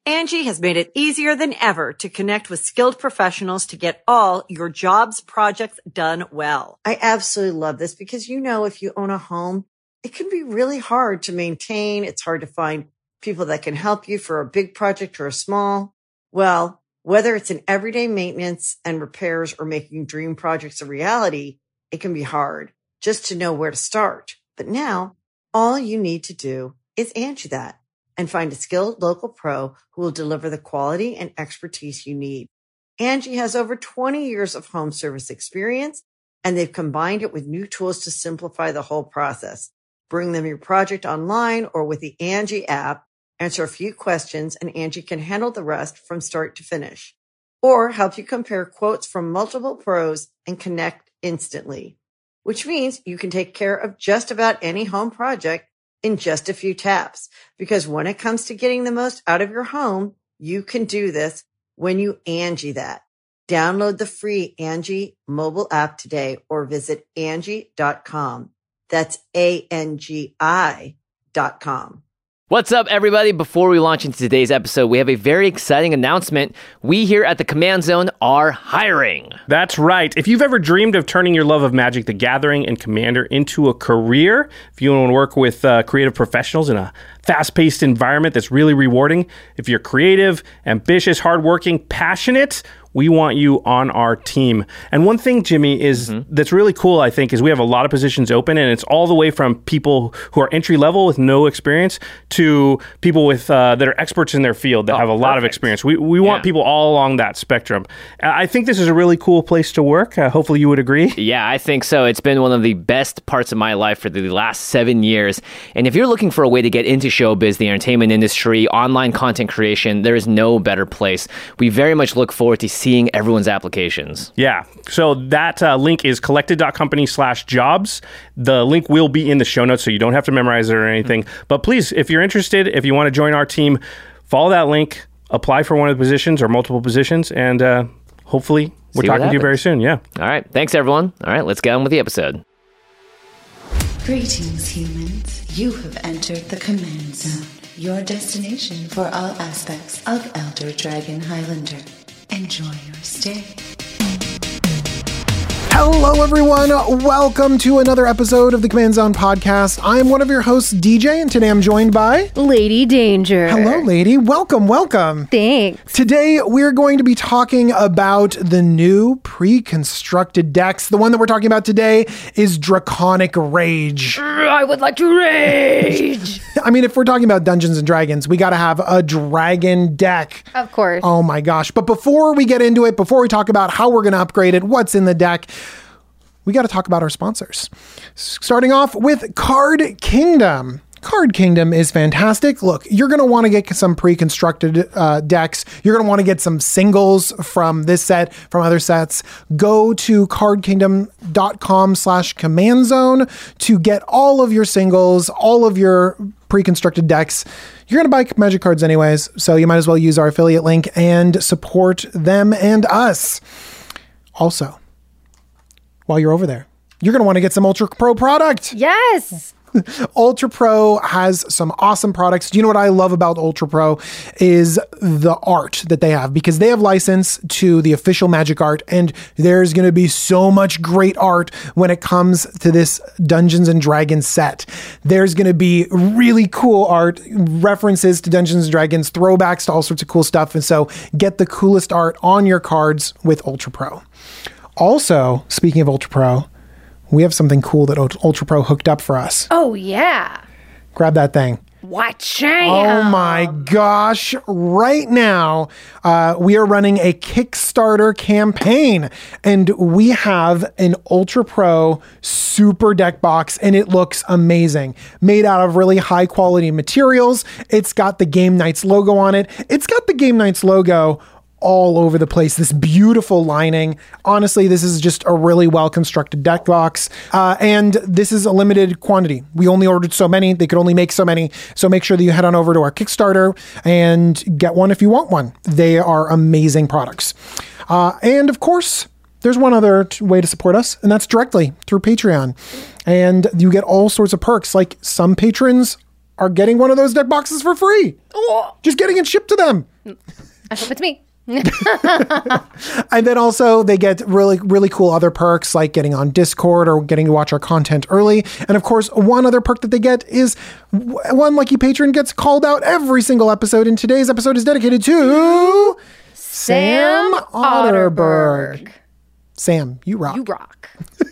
Angie has made it easier than ever to connect with skilled professionals to get all your jobs projects done well. I absolutely love this because, if you own a home, it can be really hard to maintain. It's hard to find people that can help you for a big project or a small. Well, whether it's in everyday maintenance and repairs or making dream projects a reality, it can be hard just to know where to start. But now all you need to do is Angie that and find a skilled local pro who will deliver the quality and expertise you need. Angie has over 20 years of home service experience, and they've combined it with new tools to simplify the whole process. Bring them your project online or with the Angie app, answer a few questions, and Angie can handle the rest from start to finish. Or help you compare quotes from multiple pros and connect instantly, which means you can take care of just about any home project in just a few taps. Because when it comes to getting the most out of your home, you can do this when you Angie that. Download the free Angie mobile app today or visit Angie.com. That's ANGI.com. What's up, everybody? Before we launch into today's episode, we have a very exciting announcement. We here at the Command Zone are hiring. That's right. If you've ever dreamed of turning your love of Magic the Gathering and Commander into a career, if you want to work with creative professionals in a fast-paced environment that's really rewarding, if you're creative, ambitious, hardworking, passionate, we want you on our team. And one thing, Jimmy, is that's really cool, I think, is we have a lot of positions open, and it's all the way from people who are entry level with no experience to people with that are experts in their field that have a lot of experience. We want people all along that spectrum. I think this is a really cool place to work. Hopefully you would agree. Yeah, I think so. It's been one of the best parts of my life for the last 7 years. And if you're looking for a way to get into showbiz, the entertainment industry, online content creation, there is no better place. We very much look forward to seeing everyone's applications. Yeah. So that link is collected.company/jobs. The link will be in the show notes, so you don't have to memorize it or anything. But please, if you're interested, if you want to join our team, follow that link, apply for one of the positions or multiple positions, and hopefully we're talking to you very soon. Yeah. All right. Thanks, everyone. All right. Let's get on with the episode. Greetings, humans. You have entered the Command Zone, your destination for all aspects of Elder Dragon Highlander. Enjoy your stay. Hello, everyone. Welcome to another episode of the Command Zone podcast. I'm one of your hosts, DJ, and today I'm joined by Lady Danger. Hello, lady. Welcome, welcome. Thanks. Today, we're going to be talking about the new pre-constructed decks. The one that we're talking about today is Draconic Rage. I would like to rage. I mean, if we're talking about Dungeons and Dragons, we got to have a dragon deck. Of course. Oh my gosh. But before we get into it, before we talk about how we're going to upgrade it, what's in the deck, we got to talk about our sponsors. Starting off with Card Kingdom. Card Kingdom is fantastic. Look, you're going to want to get some pre-constructed decks. You're going to want to get some singles from this set, from other sets. Go to cardkingdom.com/command-zone to get all of your singles, all of your pre-constructed decks. You're going to buy Magic cards anyways, so you might as well use our affiliate link and support them and us. Also, while you're over there, you're going to want to get some Ultra Pro product. Yes. Ultra Pro has some awesome products. Do you know what I love about Ultra Pro is the art that they have, because they have license to the official Magic art, and there's going to be so much great art when it comes to this Dungeons and Dragons set. There's going to be really cool art, references to Dungeons and Dragons, throwbacks to all sorts of cool stuff. And so get the coolest art on your cards with Ultra Pro. Also, speaking of Ultra Pro, we have something cool that Ultra Pro hooked up for us. Oh, yeah. Grab that thing. Watch out. Oh my gosh. Right now, we are running a Kickstarter campaign, and we have an Ultra Pro Super Deck box, and it looks amazing. Made out of really high quality materials. It's got the Game Knights logo on it. It's got the Game Knights logo all over the place. This beautiful lining. Honestly, this is just a really well-constructed deck box. And this is a limited quantity. We only ordered so many. They could only make so many. So make sure that you head on over to our Kickstarter and get one if you want one. They are amazing products. And of course, there's one other way to support us, and that's directly through Patreon. And you get all sorts of perks. Like some patrons are getting one of those deck boxes for free. Just getting it shipped to them. I hope it's me. And then also they get really, really cool other perks like getting on Discord or getting to watch our content early. And of course, one other perk that they get is one lucky patron gets called out every single episode. And today's episode is dedicated to Sam Otterberg. Sam, you rock. You rock.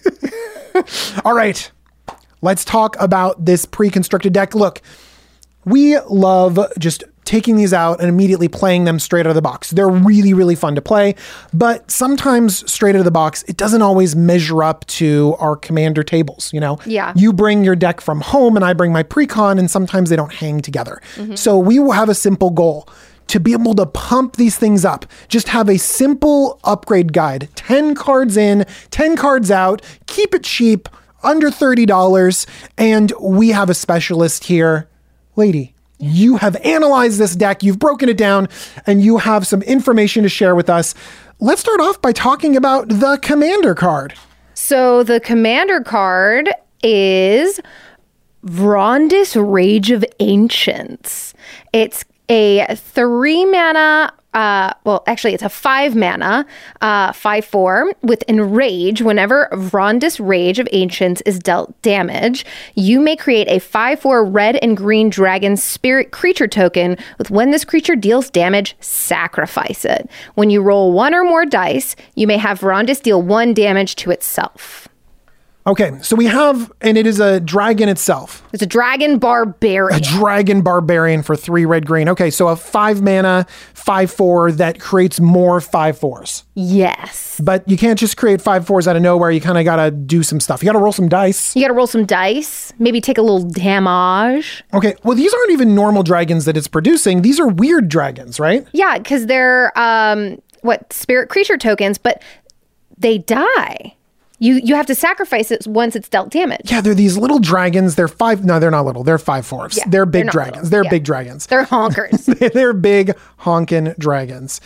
All right, let's talk about this pre-constructed deck. Look, we love just taking these out and immediately playing them straight out of the box. They're really, really fun to play, but sometimes straight out of the box, it doesn't always measure up to our commander tables, you know? Yeah. You bring your deck from home and I bring my pre-con, and sometimes they don't hang together. So we will have a simple goal to be able to pump these things up. Just have a simple upgrade guide. 10 cards in, 10 cards out, keep it cheap, under $30, and we have a specialist here. Lady, you have analyzed this deck, you've broken it down, and you have some information to share with us. Let's start off by talking about the commander card. So the commander card is Vrondis Rage of Ancients. It's a 3 mana, it's a 5 mana, 5/4 with Enrage. Whenever Vrondis Rage of Ancients is dealt damage, you may create a 5/4 red and green dragon spirit creature token with when this creature deals damage, sacrifice it. When you roll 1 or more dice, you may have Vrondis deal 1 damage to itself. Okay, so we have, and it is a dragon itself. It's a dragon barbarian. A dragon barbarian for 3 red green. Okay, so a 5 mana, 5/4 that creates more 5/4s. Yes. But you can't just create 5/4s out of nowhere. You kind of got to do some stuff. You got to roll some dice. You got to roll some dice, maybe take a little damage. Okay, well, these aren't even normal dragons that it's producing. These are weird dragons, right? Yeah, because they're, spirit creature tokens, but they die. You have to sacrifice it once it's dealt damage. Yeah, they're these little dragons. They're not little. They're 5/4s. Yeah, they're big they're dragons. little. They're Yeah. big dragons. They're honkers. They're big honkin' dragons.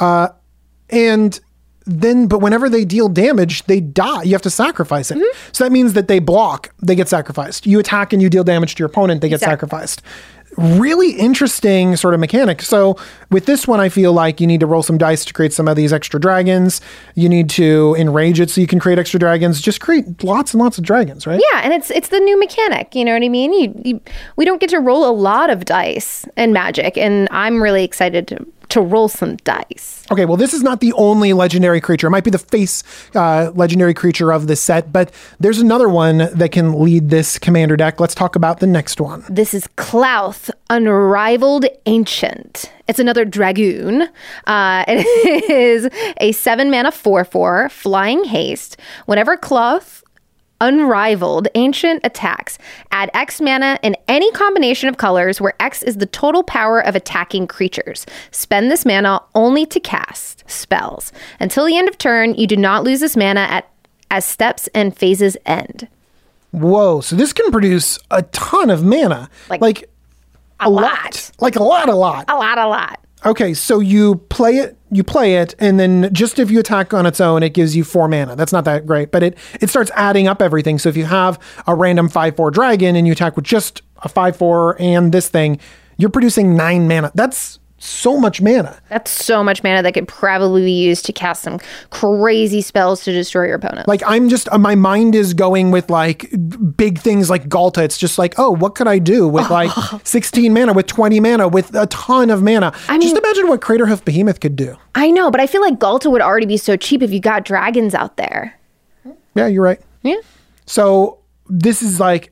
But whenever they deal damage, they die. You have to sacrifice it. So that means that they block, they get sacrificed. You attack and you deal damage to your opponent, they get sacrificed. Really interesting sort of mechanic. So with this one, I feel like you need to roll some dice to create some of these extra dragons. You need to enrage it so you can create extra dragons. Just create lots and lots of dragons, right? Yeah, and it's the new mechanic. You know what I mean? We don't get to roll a lot of dice in Magic, and I'm really excited to roll some dice. Okay, well, this is not the only legendary creature. It might be the face legendary creature of this set, but there's another one that can lead this commander deck. Let's talk about the next one. This is Klauth, Unrivaled Ancient. It's another dragoon. It is a 7 mana 4/4 flying haste. Whenever Klauth Unrivaled Ancient attacks, add X mana in any combination of colors where X is the total power of attacking creatures. Spend this mana only to cast spells. Until the end of turn, you do not lose this mana as steps and phases end. Whoa, so this can produce a ton of mana. Like a lot. Like a lot. A lot. Okay, so you play it, and then just if you attack on its own, it gives you 4 mana. That's not that great, but it starts adding up everything. So if you have a random 5/4 dragon and you attack with just a 5/4 and this thing, you're producing 9 mana. That's so much mana. That's so much mana that could probably be used to cast some crazy spells to destroy your opponent. Like, I'm just, my mind is going with like big things like Galta. It's just like, oh, what could I do with like 16 mana, with 20 mana, with a ton of mana? Just imagine what Craterhoof Behemoth could do. I know, but I feel like Galta would already be so cheap if you got dragons out there. Yeah, you're right. Yeah. So this is like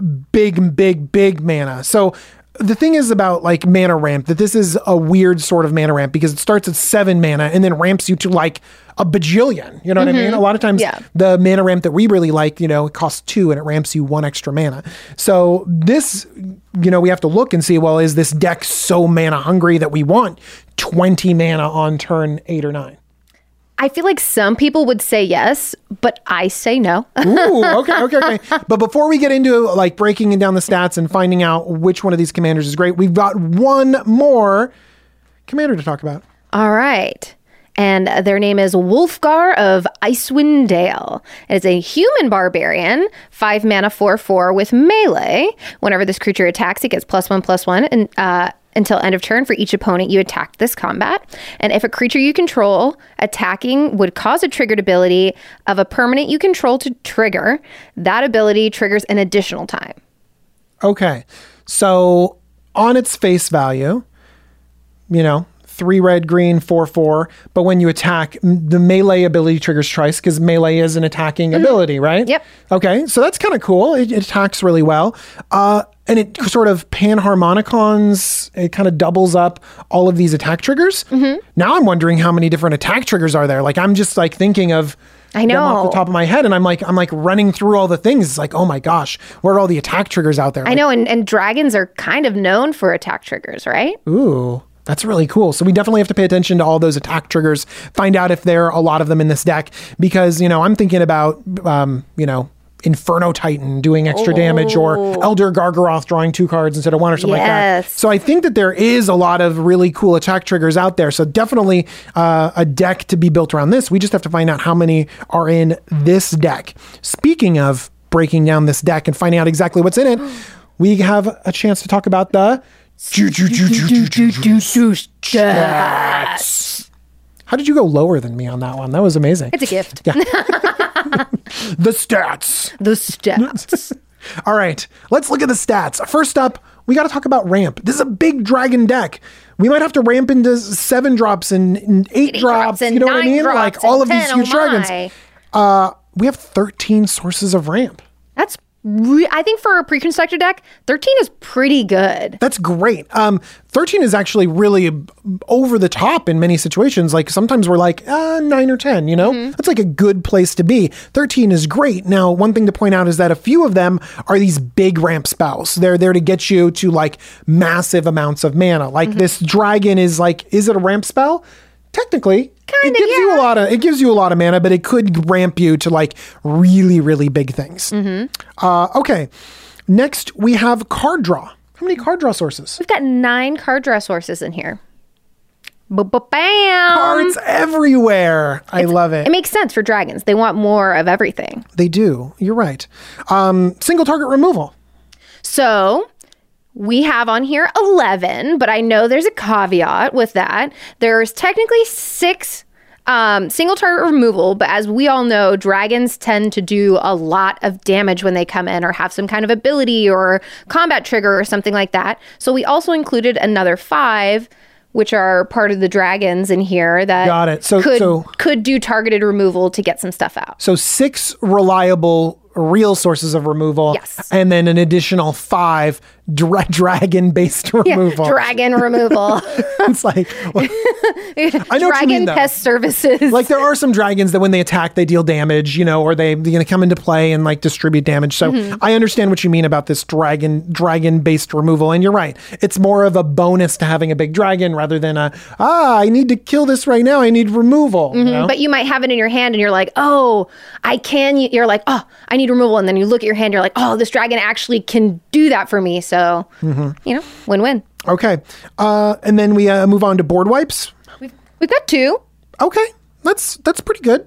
big mana. So the thing is about like mana ramp, that this is a weird sort of mana ramp because it starts at 7 mana and then ramps you to like a bajillion. You know what I mean? A lot of times the mana ramp that we really like, it costs 2 and it ramps you 1 extra mana. So this, we have to look and see, well, is this deck so mana hungry that we want 20 mana on turn 8 or 9? I feel like some people would say yes, but I say no. Ooh, okay. But before we get into like breaking down the stats and finding out which one of these commanders is great, we've got one more commander to talk about. All right. And their name is Wolfgar of Icewind Dale. It is a human barbarian, 5 mana 4/4 with melee. Whenever this creature attacks, it gets +1/+1 and until end of turn for each opponent you attacked this combat. And if a creature you control attacking would cause a triggered ability of a permanent you control to trigger, that ability triggers an additional time. Okay. So on its face value, 3 red, green, 4/4. But when you attack, the melee ability triggers twice because melee is an attacking ability, right? Yep. Okay, so that's kind of cool. It attacks really well. And it sort of panharmonicons, it kind of doubles up all of these attack triggers. Now I'm wondering how many different attack triggers are there. Like I'm just like thinking of I know. them off the top of my head, and I'm like running through all the things. It's like, oh my gosh, what are all the attack triggers out there? I know, and dragons are kind of known for attack triggers, right? Ooh, that's really cool. So we definitely have to pay attention to all those attack triggers, find out if there are a lot of them in this deck, because, I'm thinking about, Inferno Titan doing extra damage, or Elder Gargaroth drawing 2 cards instead of 1 or something like that. So I think that there is a lot of really cool attack triggers out there. So definitely a deck to be built around this. We just have to find out how many are in this deck. Speaking of breaking down this deck and finding out exactly what's in it, we have a chance to talk about the stats. How did you go lower than me on that one? That was amazing. It's a gift. Yeah. The stats. The stats. All right, let's look at the stats. First up, we got to talk about ramp. This is a big dragon deck. We might have to ramp into 7 drops and 8 drops. And you know what I mean? Like all of these huge dragons. We have 13 sources of ramp. That's I think for a pre-constructed deck, 13 is pretty good. That's great. 13 is actually really over the top in many situations. Like sometimes we're like 9 or 10, That's like a good place to be. 13 is great. Now, one thing to point out is that a few of them are these big ramp spells. They're there to get you to like massive amounts of mana. Like this dragon is it a ramp spell? Technically, it gives you a lot of mana, but it could ramp you to like really, really big things. Okay. Next, we have card draw. How many card draw sources? We've got 9 card draw sources in here. Bam! Cards everywhere. I love it. It makes sense for dragons. They want more of everything. They do. You're right. Single target removal. So we have on here 11, but I know there's a caveat with that. There's technically 6 single target removal, but as we all know, dragons tend to do a lot of damage when they come in or have some kind of ability or combat trigger or something like that. So we also included another 5, which are part of the dragons in here that got it. Could do targeted removal to get some stuff out. So 6 reliable real sources of removal. Yes. And then an additional 5 dragon-based removal. Dragon removal. It's like, well, I know what you mean, though. Pest services. Like there are some dragons that when they attack, they deal damage, or they're going to come into play and like distribute damage. So I understand what you mean about this dragon-based removal. And you're right. It's more of a bonus to having a big dragon rather than I need to kill this right now. I need removal. But you might have it in your hand and you're like, oh, you're like, oh, I need removal. And then you look at your hand, you're like, oh, this dragon actually can do that for me. So, win-win. Okay. And then we move on to board wipes. We've got 2. Okay. That's pretty good.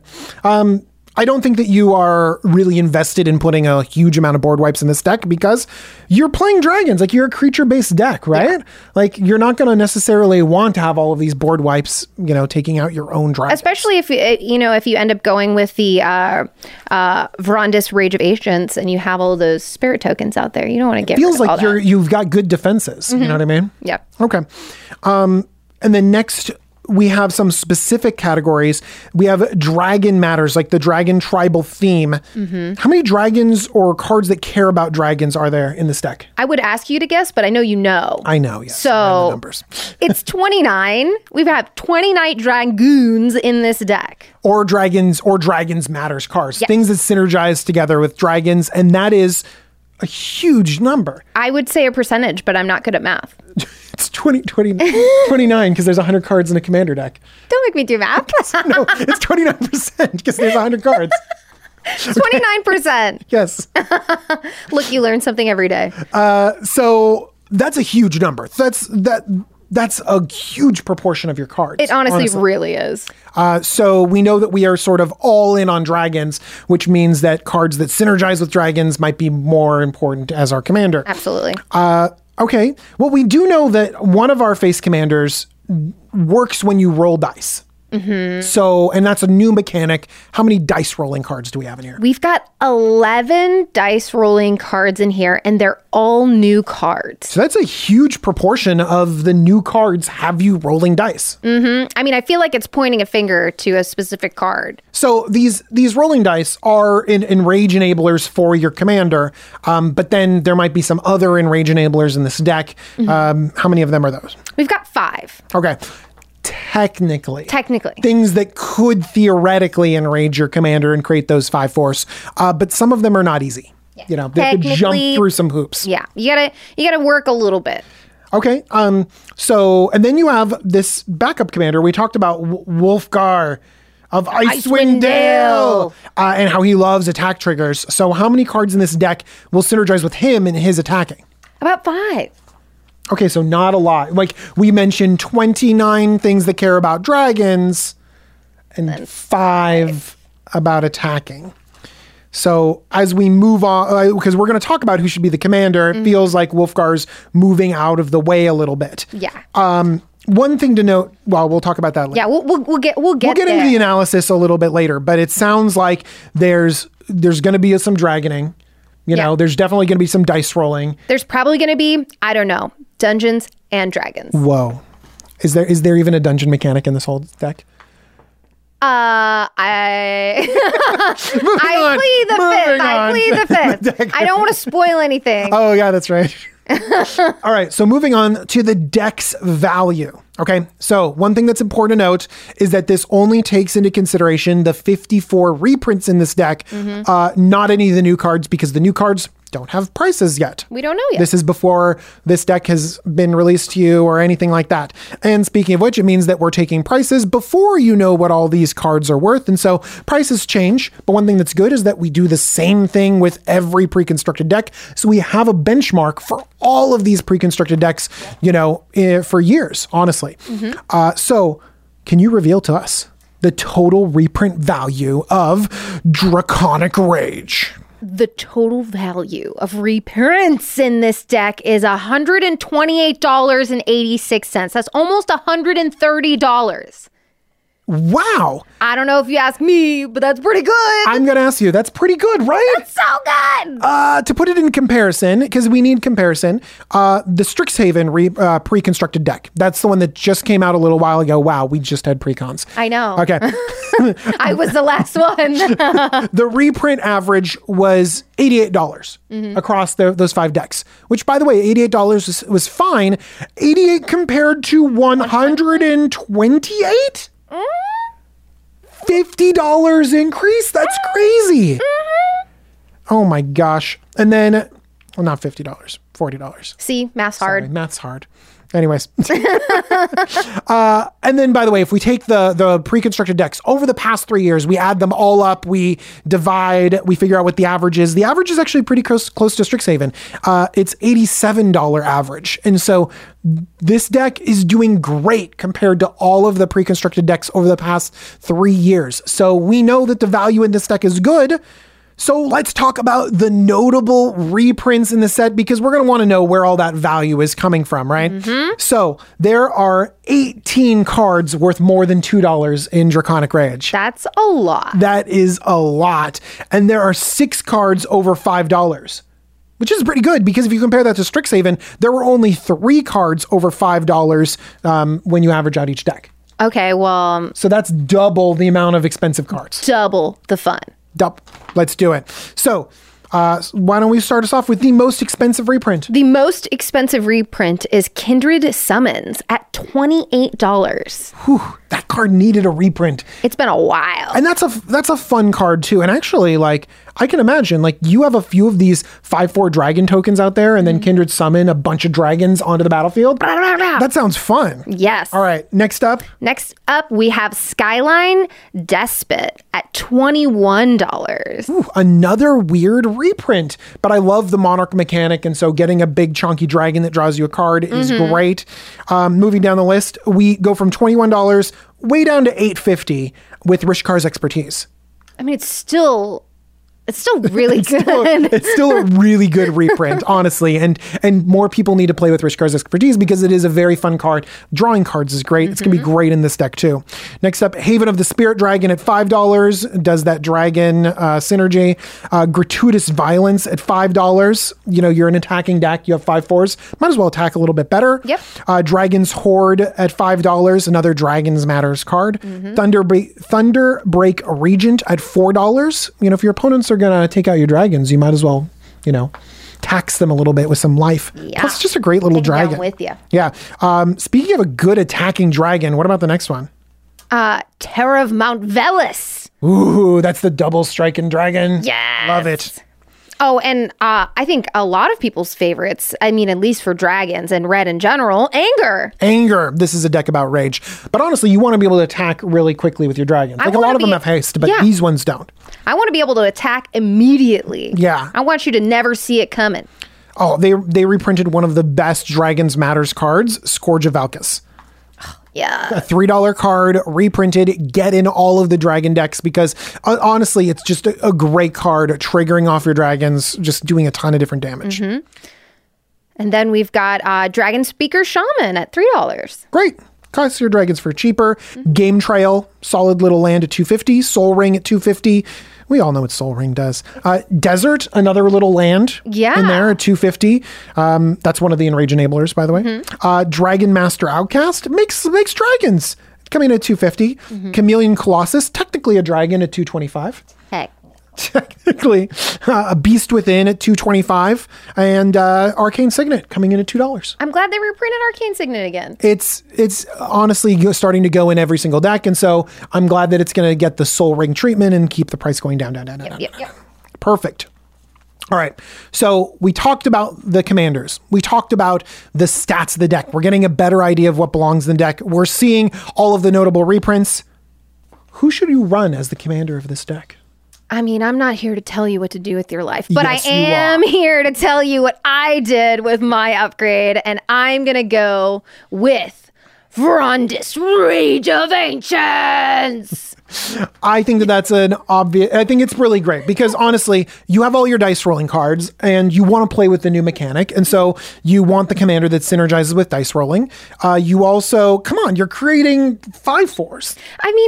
I don't think that you are really invested in putting a huge amount of board wipes in this deck because you're playing dragons. Like you're a creature-based deck, right? Yeah. Like you're not going to necessarily want to have all of these board wipes, taking out your own dragons. Especially if you end up going with the Vrondis Rage of Ancients and you have all those spirit tokens out there. You don't want to get feels rid of like all that. You've got good defenses. You know what I mean? Yeah. Okay. And then next, we have some specific categories. We have dragon matters, like the dragon tribal theme. How many dragons or cards that care about dragons are there in this deck? I would ask you to guess, but I know you know. I know, yes. So I know the numbers. It's 29. We've had 29 dragoons in this deck. Or dragons matters cards. Yes. Things that synergize together with dragons, and that is a huge number. I would say a percentage, but I'm not good at math. It's 29 because there's 100 cards in a commander deck. Don't make me do math. No, it's 29% because there's 100 cards. 29%. Yes. Look, you learn something every day. So that's a huge number. That's a huge proportion of your cards. It honestly really is. So we know that we are sort of all in on dragons, which means that cards that synergize with dragons might be more important as our commander. Absolutely. Okay. Well, we do know that one of our face commanders works when you roll dice. So, and that's a new mechanic. How many dice rolling cards do we have in here? We've got 11 dice rolling cards in here, and they're all new cards. So that's a huge proportion of the new cards have you rolling dice. I mean, I feel like it's pointing a finger to a specific card. So these rolling dice are enrage enablers for your commander, but then there might be some other enrage enablers in this deck. How many of them are those? We've got 5. Okay. Technically. Technically. Things that could theoretically enrage your commander and create those 5 force. But some of them are not easy. You know, they have to jump through some hoops. Yeah. You gotta work a little bit. Okay. So, and then you have this backup commander. We talked about Wolfgar of Icewind Dale and how he loves attack triggers. So how many cards in this deck will synergize with him in his attacking? About 5. Okay, so not a lot. Like we mentioned 29 things that care about dragons and 5 about attacking. So as we move on, because we're going to talk about who should be the commander, it feels like Wolfgar's moving out of the way a little bit. Yeah. One thing to note, well, we'll talk about that later. Yeah, we'll get into the analysis a little bit later, but it sounds like there's going to be some dragoning. You know, there's definitely going to be some dice rolling. There's probably going to be, I don't know, Dungeons and Dragons. Whoa. Is there even a dungeon mechanic in this whole deck? I plead the fifth. I don't want to spoil anything. Oh, yeah, that's right. All right, so moving on to the deck's value. Okay, so one thing that's important to note is that this only takes into consideration the 54 reprints in this deck, not any of the new cards, because the new cards don't have prices yet. We don't know yet. This is before this deck has been released to you or anything like that. And speaking of which, it means that we're taking prices before you know what all these cards are worth. And so prices change. But one thing that's good is that we do the same thing with every pre-constructed deck. So we have a benchmark for all of these pre-constructed decks, you know, for years, honestly. So can you reveal to us the total reprint value of Draconic Rage? The total value of reprints in this deck is $128.86. That's almost $130. Wow. I don't know if you ask me, but that's pretty good. I'm going to ask you. That's pretty good, right? That's so good. To put it in comparison, because we need comparison, the Strixhaven pre-constructed deck. That's the one that just came out a little while ago. Wow, we just had pre-cons. I know. Okay. I was the last one. The reprint average was $88 across those 5 decks, which, by the way, $88 was fine. 88 compared to 128? $50 increase? That's crazy. Oh my gosh. And then, well, not $50, $40. See, math's hard. Sorry, math's hard. Anyways. And then, by the way, if we take the pre-constructed decks over the past 3 years, we add them all up, we divide, we figure out what the average is. The average is actually pretty close to Strixhaven. It's $87 average. And so this deck is doing great compared to all of the pre-constructed decks over the past 3 years. So we know that the value in this deck is good. So let's talk about the notable reprints in the set, because we're going to want to know where all that value is coming from, right? So there are 18 cards worth more than $2 in Draconic Rage. That's a lot. That is a lot. And there are 6 cards over $5. Which is pretty good, because if you compare that to Strixhaven, there were only 3 cards over $5 when you average out each deck. Okay, well... So that's double the amount of expensive cards. Double the fun. Let's do it. So why don't we start us off with the most expensive reprint? The most expensive reprint is Kindred Summons at $28. Whew, that card needed a reprint. It's been a while. And that's a fun card too. And actually, like, I can imagine, like, you have a few of these 5/4 dragon tokens out there, and then Kindred summon a bunch of dragons onto the battlefield. That sounds fun. Yes. All right, next up, we have Skyline Despot at $21. Ooh, another weird reprint, but I love the Monarch mechanic, and so getting a big chunky dragon that draws you a card is great. Moving down the list, we go from $21 way down to $8.50 with Rishkar's Expertise. I mean, it's still It's still really good. It's still a really good reprint, honestly. And more people need to play with Rich Card's Expertise because it is a very fun card. Drawing cards is great. It's going to be great in this deck too. Next up, Haven of the Spirit Dragon at $5. Does that dragon synergy. Gratuitous Violence at $5. You know, you're an attacking deck. You have 5/4s. Might as well attack a little bit better. Yep. Dragon's Horde at $5. Another Dragons Matters card. Thunderbreak Regent at $4. You know, if your opponents are going to take out your dragons, you might as well, you know, tax them a little bit with some life. Yeah. Plus, it's just a great little dragon. Down with you. Yeah. Speaking of a good attacking dragon, what about the next one? Terror of Mount Velis. Ooh, that's the double striking dragon. Yes. Love it. Oh, and I think a lot of people's favorites, I mean, at least for dragons and red in general, Anger. This is a deck about rage. But honestly, you want to be able to attack really quickly with your dragons. Like a lot of them have haste, but these ones don't. I want to be able to attack immediately. Yeah. I want you to never see it coming. Oh, they reprinted one of the best Dragons Matters cards, Scourge of Valkis. Yeah. A $3 card, reprinted, get in all of the dragon decks because honestly, it's just a great card, triggering off your dragons, just doing a ton of different damage. And then we've got Dragon Speaker Shaman at $3. Great. Cost your dragons for cheaper. Game Trail, solid little land at $250. Soul Ring at $250. We all know what Soul Ring does. Desert, another little land in there at $250. That's one of the Enrage enablers, by the way. Dragon Master Outcast makes dragons. Coming in at $250. Chameleon Colossus, technically a dragon at $225. Heck. Technically, a Beast Within at $225, and Arcane Signet coming in at $2. I'm glad they reprinted Arcane Signet again. It's honestly starting to go in every single deck, and so I'm glad that it's going to get the Soul Ring treatment and keep the price going down. Yep. Perfect. All right, so we talked about the commanders. We talked about the stats of the deck. We're getting a better idea of what belongs in the deck. We're seeing all of the notable reprints. Who should you run as the commander of this deck? I mean, I'm not here to tell you what to do with your life, but Yes, I am here to tell you what I did with my upgrade, and I'm going to go with Vrondis, Rage of Ancients. I think that's I think it's really great because honestly, you have all your dice rolling cards and you want to play with the new mechanic. And so you want the commander that synergizes with dice rolling. You also, come on, you're creating 5/4s. I mean,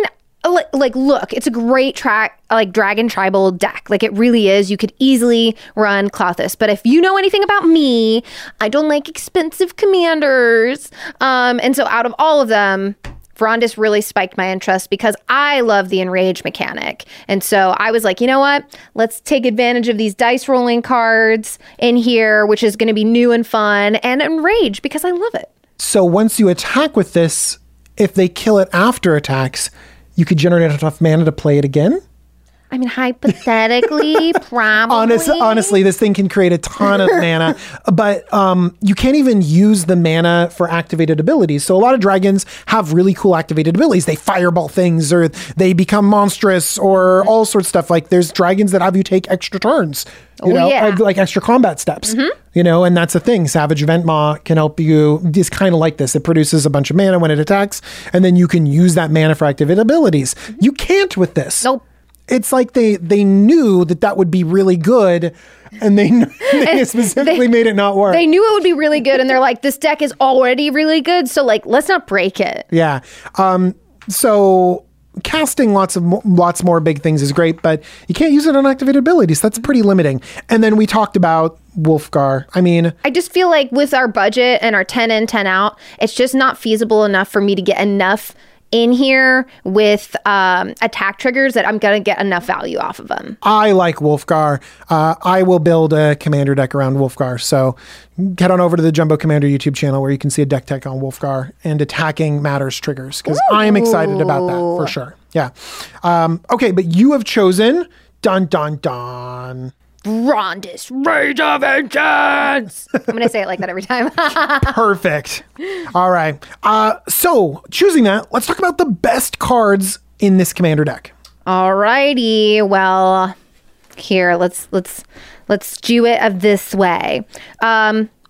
look, it's a great dragon tribal deck. Like, it really is. You could easily run Klothys. But if you know anything about me, I don't like expensive commanders. And so out of all of them, Vrondis really spiked my interest because I love the Enrage mechanic. And so I was like, you know what? Let's take advantage of these dice rolling cards in here, which is going to be new and fun, and Enrage because I love it. So once you attack with this, if they kill it after attacks, you could generate enough mana to play it again? I mean, hypothetically, probably. Honestly, this thing can create a ton of mana, but you can't even use the mana for activated abilities. So a lot of dragons have really cool activated abilities. They fireball things, or they become monstrous, or all sorts of stuff. Like, there's dragons that have you take extra turns, like extra combat steps. You know, and that's the thing. Savage Ventmaw can help you. It's kind of like this. It produces a bunch of mana when it attacks, and then you can use that mana for activated abilities. You can't with this. Nope. It's like they knew that would be really good, and they specifically made it not work. They knew it would be really good, and they're like, this deck is already really good, so like, let's not break it. Yeah. So casting lots more big things is great, but you can't use it on activated abilities. That's pretty limiting. And then we talked about Wolfgar. I mean, I just feel like with our budget and our 10 in, 10 out, it's just not feasible enough for me to get enough in here with attack triggers that I'm going to get enough value off of them. I like Wolfgar. I will build a commander deck around Wolfgar. So head on over to the Jumbo Commander YouTube channel where you can see a deck tech on Wolfgar and attacking matters triggers, because I am excited about that for sure. Yeah. Okay, but you have chosen dun dun dun. Vrondis, Rage of Ancients. I'm going to say it like that every time. Perfect. All right. So choosing that, let's talk about the best cards in this commander deck. All righty. Well, here, let's do it of this way.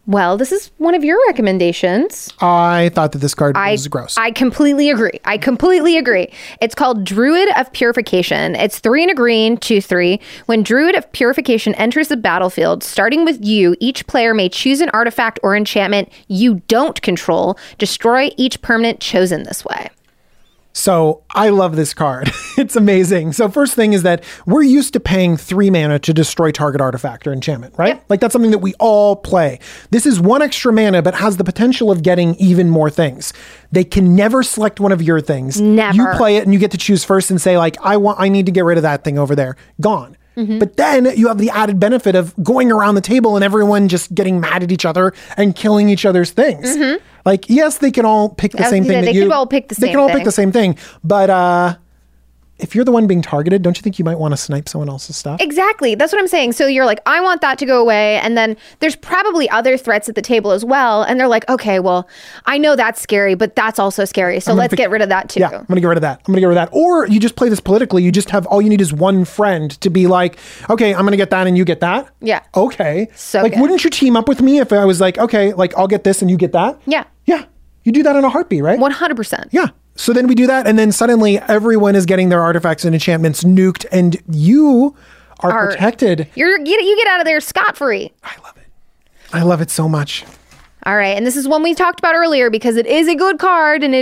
Well, this is one of your recommendations. I thought that this card was gross. I completely agree. It's called Druid of Purification. It's 3 and a green, 2/3. When Druid of Purification enters the battlefield, starting with you, each player may choose an artifact or enchantment you don't control. Destroy each permanent chosen this way. So I love this card. It's amazing. So first thing is that we're used to paying 3 mana to destroy target artifact or enchantment, right? Yep. Like that's something that we all play. This is 1 extra mana, but has the potential of getting even more things. They can never select one of your things. Never. You play it and you get to choose first and say like, I need to get rid of that thing over there. Gone. But then you have the added benefit of going around the table and everyone just getting mad at each other and killing each other's things. Like, yes, they can all pick the same thing. They can all pick the same thing. They can all pick the same thing. But if you're the one being targeted, don't you think you might want to snipe someone else's stuff? Exactly. That's what I'm saying. So you're like, I want that to go away. And then there's probably other threats at the table as well. And they're like, okay, well, I know that's scary, but that's also scary. So let's get rid of that too. Yeah, I'm going to get rid of that. Or you just play this politically. You just have, all you need is one friend to be like, okay, I'm going to get that and you get that. Yeah. Okay. So like, good. wouldn't you team up with me if I was like, okay, like I'll get this and you get that? Yeah. Yeah. You do that in a heartbeat, right? 100%. Yeah. So then we do that, and then suddenly everyone is getting their artifacts and enchantments nuked, and you are protected. You get out of there scot-free. I love it. I love it so much. All right, and this is one we talked about earlier because it is a good card, and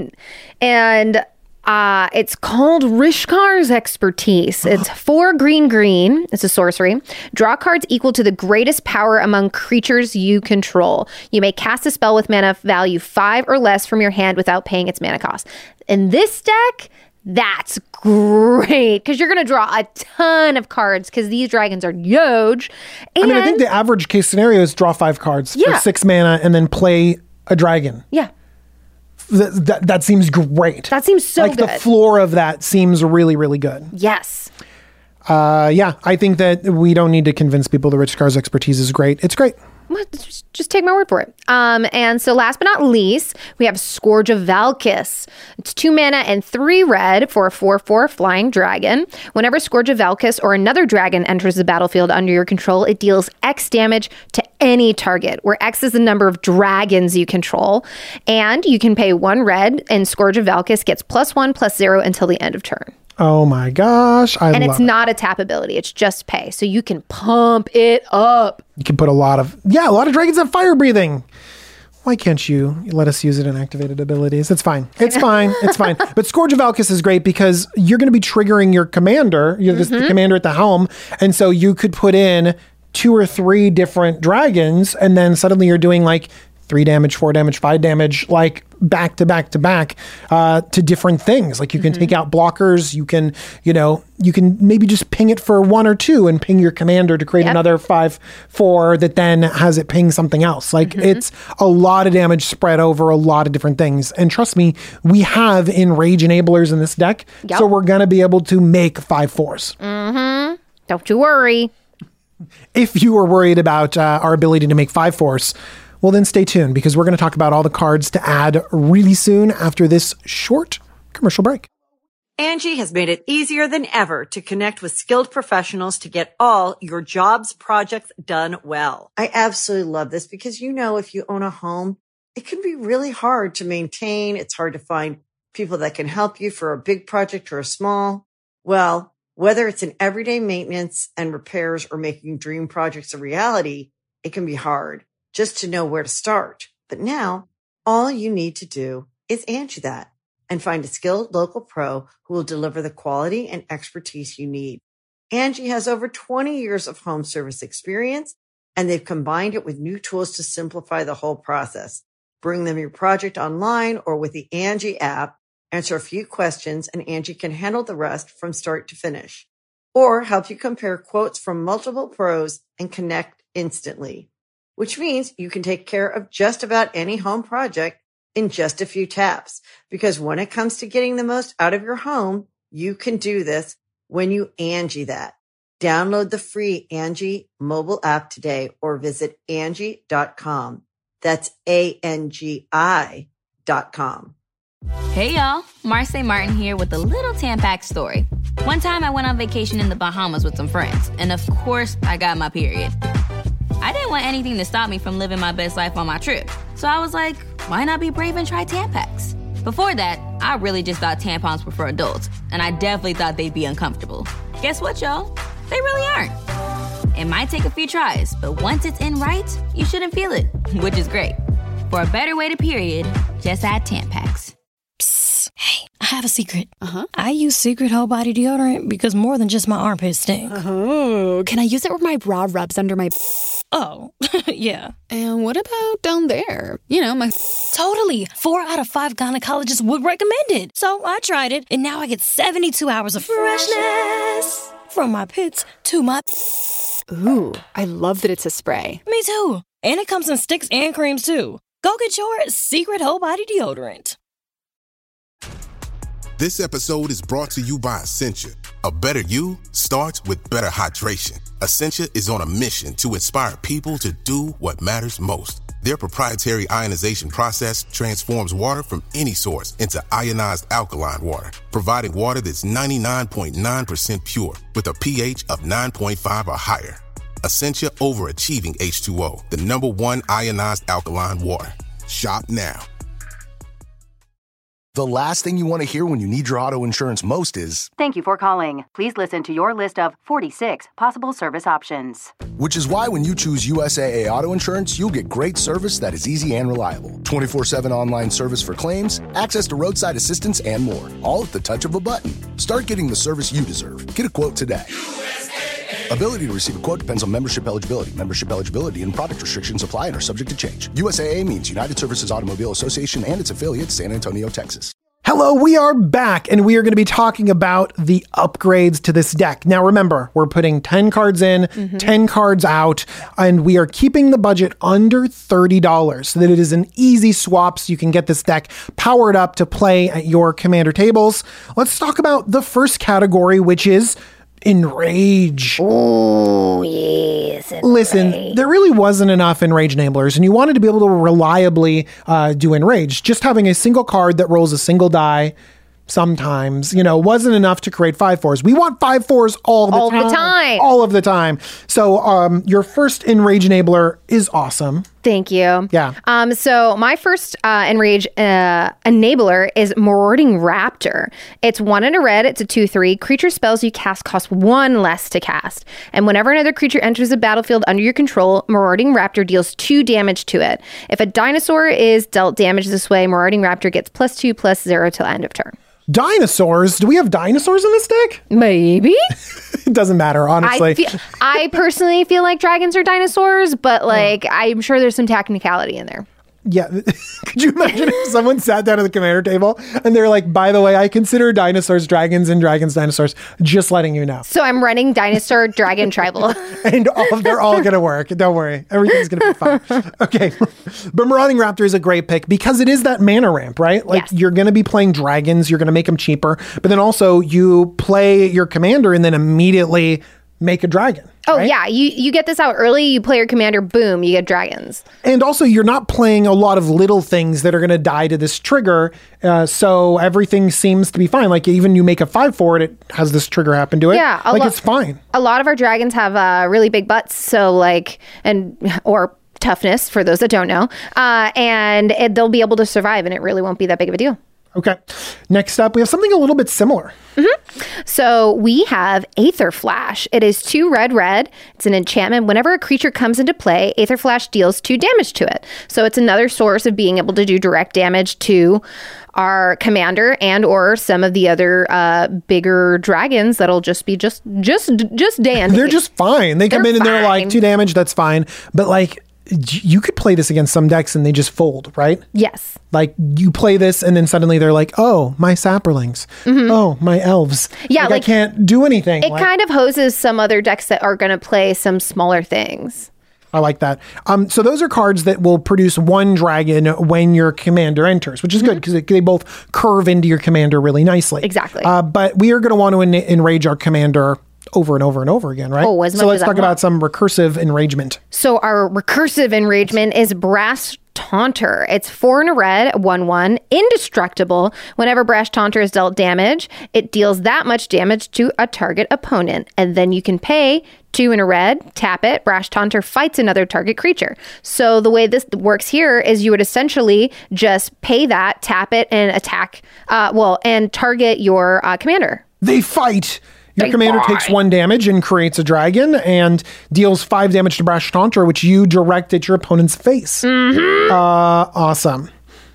it's called Rishkar's Expertise. It's 4 green. It's a sorcery. Draw cards equal to the greatest power among creatures you control. You may cast a spell with mana value 5 or less from your hand without paying its mana cost. In this deck, that's great because you're going to draw a ton of cards because these dragons are huge. And I think the average case scenario is draw 5 cards for 6 mana and then play a dragon. Yeah. That seems great. That seems so good. good. The floor of that seems really, really good. Yes. Yeah, I think that we don't need to convince people the Rishkar's Expertise is great. It's great. Just take my word for it. And so last but not least, we have Scourge of Valkis. It's 2 mana and 3 red for a 4/4 flying dragon. Whenever Scourge of Valkis or another dragon enters the battlefield under your control, it deals X damage to any target, where X is the number of dragons you control. And you can pay 1 red, and Scourge of Valkis gets +1/+0 until the end of turn. Oh my gosh. And it's not a tap ability. It's just pay. So you can pump it up. You can put a lot of dragons have fire breathing. Why can't you let us use it in activated abilities? It's fine. It's fine. But Scourge of Valkis is great because you're going to be triggering your commander, the commander at the helm. And so you could put in 2 or 3 different dragons and then suddenly you're doing like 3 damage, 4 damage, 5 damage, like back to back to back to different things. Like you can take out blockers. You can maybe just ping it for 1 or 2 and ping your commander to create another 5/4 that then has it ping something else. Like it's a lot of damage spread over a lot of different things. And trust me, we have Enrage enablers in this deck. Yep. So we're going to be able to make 5/4s. Don't you worry. If you were worried about our ability to make 5/4s, well, then stay tuned because we're going to talk about all the cards to add really soon after this short commercial break. Angie has made it easier than ever to connect with skilled professionals to get all your jobs projects done well. I absolutely love this because, if you own a home, it can be really hard to maintain. It's hard to find people that can help you for a big project or a small. Well, whether it's in everyday maintenance and repairs or making dream projects a reality, it can be hard just to know where to start. But now all you need to do is Angie that and find a skilled local pro who will deliver the quality and expertise you need. Angie has over 20 years of home service experience, and they've combined it with new tools to simplify the whole process. Bring them your project online or with the Angie app, answer a few questions, and Angie can handle the rest from start to finish. Or help you compare quotes from multiple pros and connect instantly, which means you can take care of just about any home project in just a few taps. Because when it comes to getting the most out of your home, you can do this when you Angie that. Download the free Angie mobile app today or visit Angie.com. That's ANGI.com. Hey y'all, Marcy Martin here with a little Tampax story. One time I went on vacation in the Bahamas with some friends, and of course I got my period. I didn't want anything to stop me from living my best life on my trip. So I was like, why not be brave and try Tampax? Before that, I really just thought tampons were for adults, and I definitely thought they'd be uncomfortable. Guess what, y'all? They really aren't. It might take a few tries, but once it's in right, you shouldn't feel it, which is great. For a better way to period, just add Tampax. Psst. Hey, I have a secret. I use Secret Whole Body Deodorant because more than just my armpits stink. Oh, can I use it where my bra rubs under my... Oh, yeah. And what about down there? You know, my... Totally. 4 out of 5 gynecologists would recommend it. So I tried it, and now I get 72 hours of freshness. From my pits to my... Ooh, I love that it's a spray. Me too. And it comes in sticks and creams too. Go get your Secret Whole Body Deodorant. This episode is brought to you by Essentia. A better you starts with better hydration. Essentia is on a mission to inspire people to do what matters most. Their proprietary ionization process transforms water from any source into ionized alkaline water, providing water that's 99.9% pure with a pH of 9.5 or higher. Essentia Overachieving H2O, the #1 ionized alkaline water. Shop now. The last thing you want to hear when you need your auto insurance most is, "Thank you for calling. Please listen to your list of 46 possible service options." Which is why when you choose USAA Auto Insurance, you'll get great service that is easy and reliable. 24/7 online service for claims, access to roadside assistance, and more. All at the touch of a button. Start getting the service you deserve. Get a quote today. Ability to receive a quote depends on membership eligibility. Membership eligibility and product restrictions apply and are subject to change. USAA means United Services Automobile Association and its affiliates, San Antonio, Texas. Hello, we are back, and we are going to be talking about the upgrades to this deck. Now, remember, we're putting 10 cards in, 10 cards out, and we are keeping the budget under $30 so that it is an easy swap so you can get this deck powered up to play at your commander tables. Let's talk about the first category, which is Enrage. Oh, yes. Listen, there really wasn't enough Enrage enablers, and you wanted to be able to reliably do Enrage. Just having a single card that rolls a single die sometimes, wasn't enough to create 5/4s. We want 5/4s all the time. All of the time. So your first Enrage enabler is awesome. Thank you. Yeah. So my first Enrage enabler is Marauding Raptor. It's 1 and a red. It's a 2/3. Creature spells you cast cost 1 less to cast. And whenever another creature enters the battlefield under your control, Marauding Raptor deals 2 damage to it. If a dinosaur is dealt damage this way, Marauding Raptor gets +2/+0 till end of turn. Dinosaurs? Do we have dinosaurs in this deck? Maybe. It doesn't matter, honestly. I personally feel like dragons are dinosaurs, but I'm sure there's some technicality in there. Yeah. Could you imagine if someone sat down at the commander table and they're like, by the way, I consider dinosaurs dragons and dragons dinosaurs, just letting you know. So I'm running dinosaur dragon tribal. And they're all going to work. Don't worry. Everything's going to be fine. Okay. But Marauding Raptor is a great pick because it is that mana ramp, right? Like You're going to be playing dragons. You're going to make them cheaper. But then also you play your commander and then immediately make a dragon. Oh, right? yeah. You get this out early, you play your commander, boom, you get dragons. And also, you're not playing a lot of little things that are going to die to this trigger, so everything seems to be fine. Like, even you make a 5/4, it has this trigger happen to it. Yeah. It's fine. A lot of our dragons have really big butts, so or toughness, for those that don't know, and they'll be able to survive, and it really won't be that big of a deal. Okay. Next up, we have something a little bit similar. So we have Aether Flash. It is 2 red. It's an enchantment. Whenever a creature comes into play, Aether Flash deals 2 damage to it. So it's another source of being able to do direct damage to our commander and or some of the other bigger dragons that'll just be just dandy. They're just fine. They come in and they're like 2 damage. That's fine. But you could play this against some decks and they just fold, right? Yes. Like you play this and then suddenly they're like, oh, my sapperlings. Oh, my elves. Yeah. I can't do anything. It kind of hoses some other decks that are going to play some smaller things. I like that. So those are cards that will produce 1 dragon when your commander enters, which is good because they both curve into your commander really nicely. Exactly. But we are going to want to enrage our commander over and over and over again, right? So let's talk about some recursive enragement. So our recursive enragement is Brass Taunter. It's 4 in a red, 1/1, indestructible. Whenever Brash Taunter is dealt damage, it deals that much damage to a target opponent. And then you can pay 2 in a red, tap it, Brash Taunter fights another target creature. So the way this works here is you would essentially just pay that, tap it, and attack, and target your commander. They fight. Your commander takes 1 damage and creates a dragon and deals 5 damage to Brash Taunter, which you direct at your opponent's face. Awesome.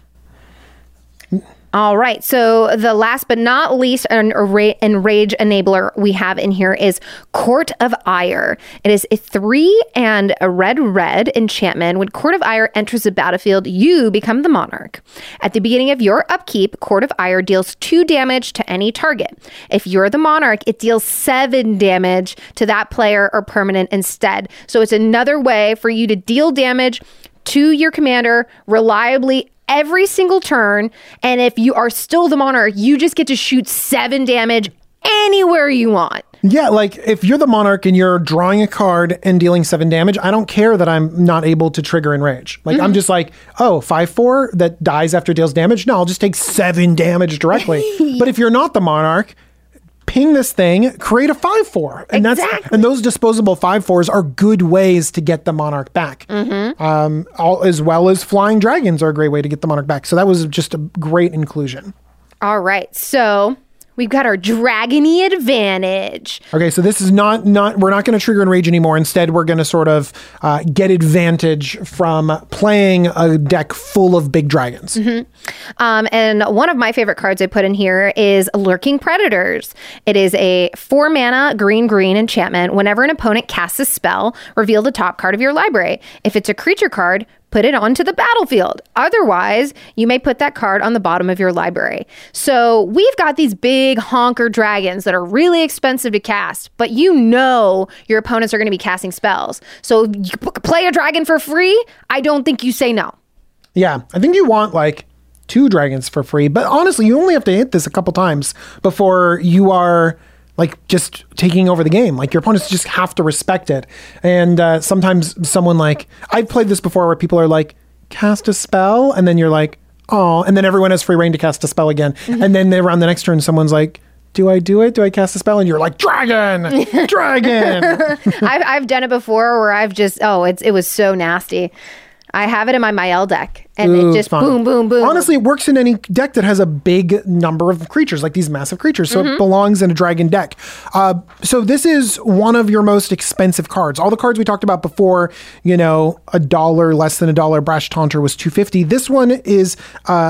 All right. So the last but not least enrage enabler we have in here is Court of Ire. It is a 3 and a red enchantment. When Court of Ire enters the battlefield, you become the monarch. At the beginning of your upkeep, Court of Ire deals 2 damage to any target. If you're the monarch, it deals 7 damage to that player or permanent instead. So it's another way for you to deal damage to your commander reliably every single turn, and if you are still the monarch, you just get to shoot 7 damage anywhere you want. Yeah, like if you're the monarch and you're drawing a card and dealing 7 damage, I don't care that I'm not able to trigger Enrage. Like I'm just like, 5/4 that dies after it deals damage? No, I'll just take 7 damage directly. But if you're not the monarch, ping this thing, create a 5/4. And and those disposable 5/4s are good ways to get the monarch back. As well as flying dragons are a great way to get the monarch back. So that was just a great inclusion. All right. So we've got our Dragony advantage. Okay, so this is not we're not going to trigger Enrage anymore. Instead, we're going to sort of get advantage from playing a deck full of big dragons. And one of my favorite cards I put in here is Lurking Predators. It is a 4 mana green enchantment. Whenever an opponent casts a spell, reveal the top card of your library. If it's a creature card, put it onto the battlefield. Otherwise, you may put that card on the bottom of your library. So we've got these big honker dragons that are really expensive to cast, but you know your opponents are going to be casting spells. So if you play a dragon for free, I don't think you say no. Yeah, I think you want like 2 dragons for free, but honestly, you only have to hit this a couple times before you are like just taking over the game. Like your opponents just have to respect it. And sometimes someone like, I've played this before where people are like, cast a spell, and then you're like, oh, and then everyone has free reign to cast a spell again. And then around the next turn, someone's like, do I do it? Do I cast a spell? And you're like, dragon. I've done it before where I've just, it was so nasty. I have it in my Mael deck, and it just boom, boom, boom. Honestly, it works in any deck that has a big number of creatures, like these massive creatures. So it belongs in a dragon deck. So this is one of your most expensive cards. All the cards we talked about before, $1, less than $1, Brash Taunter was $2.50. This one is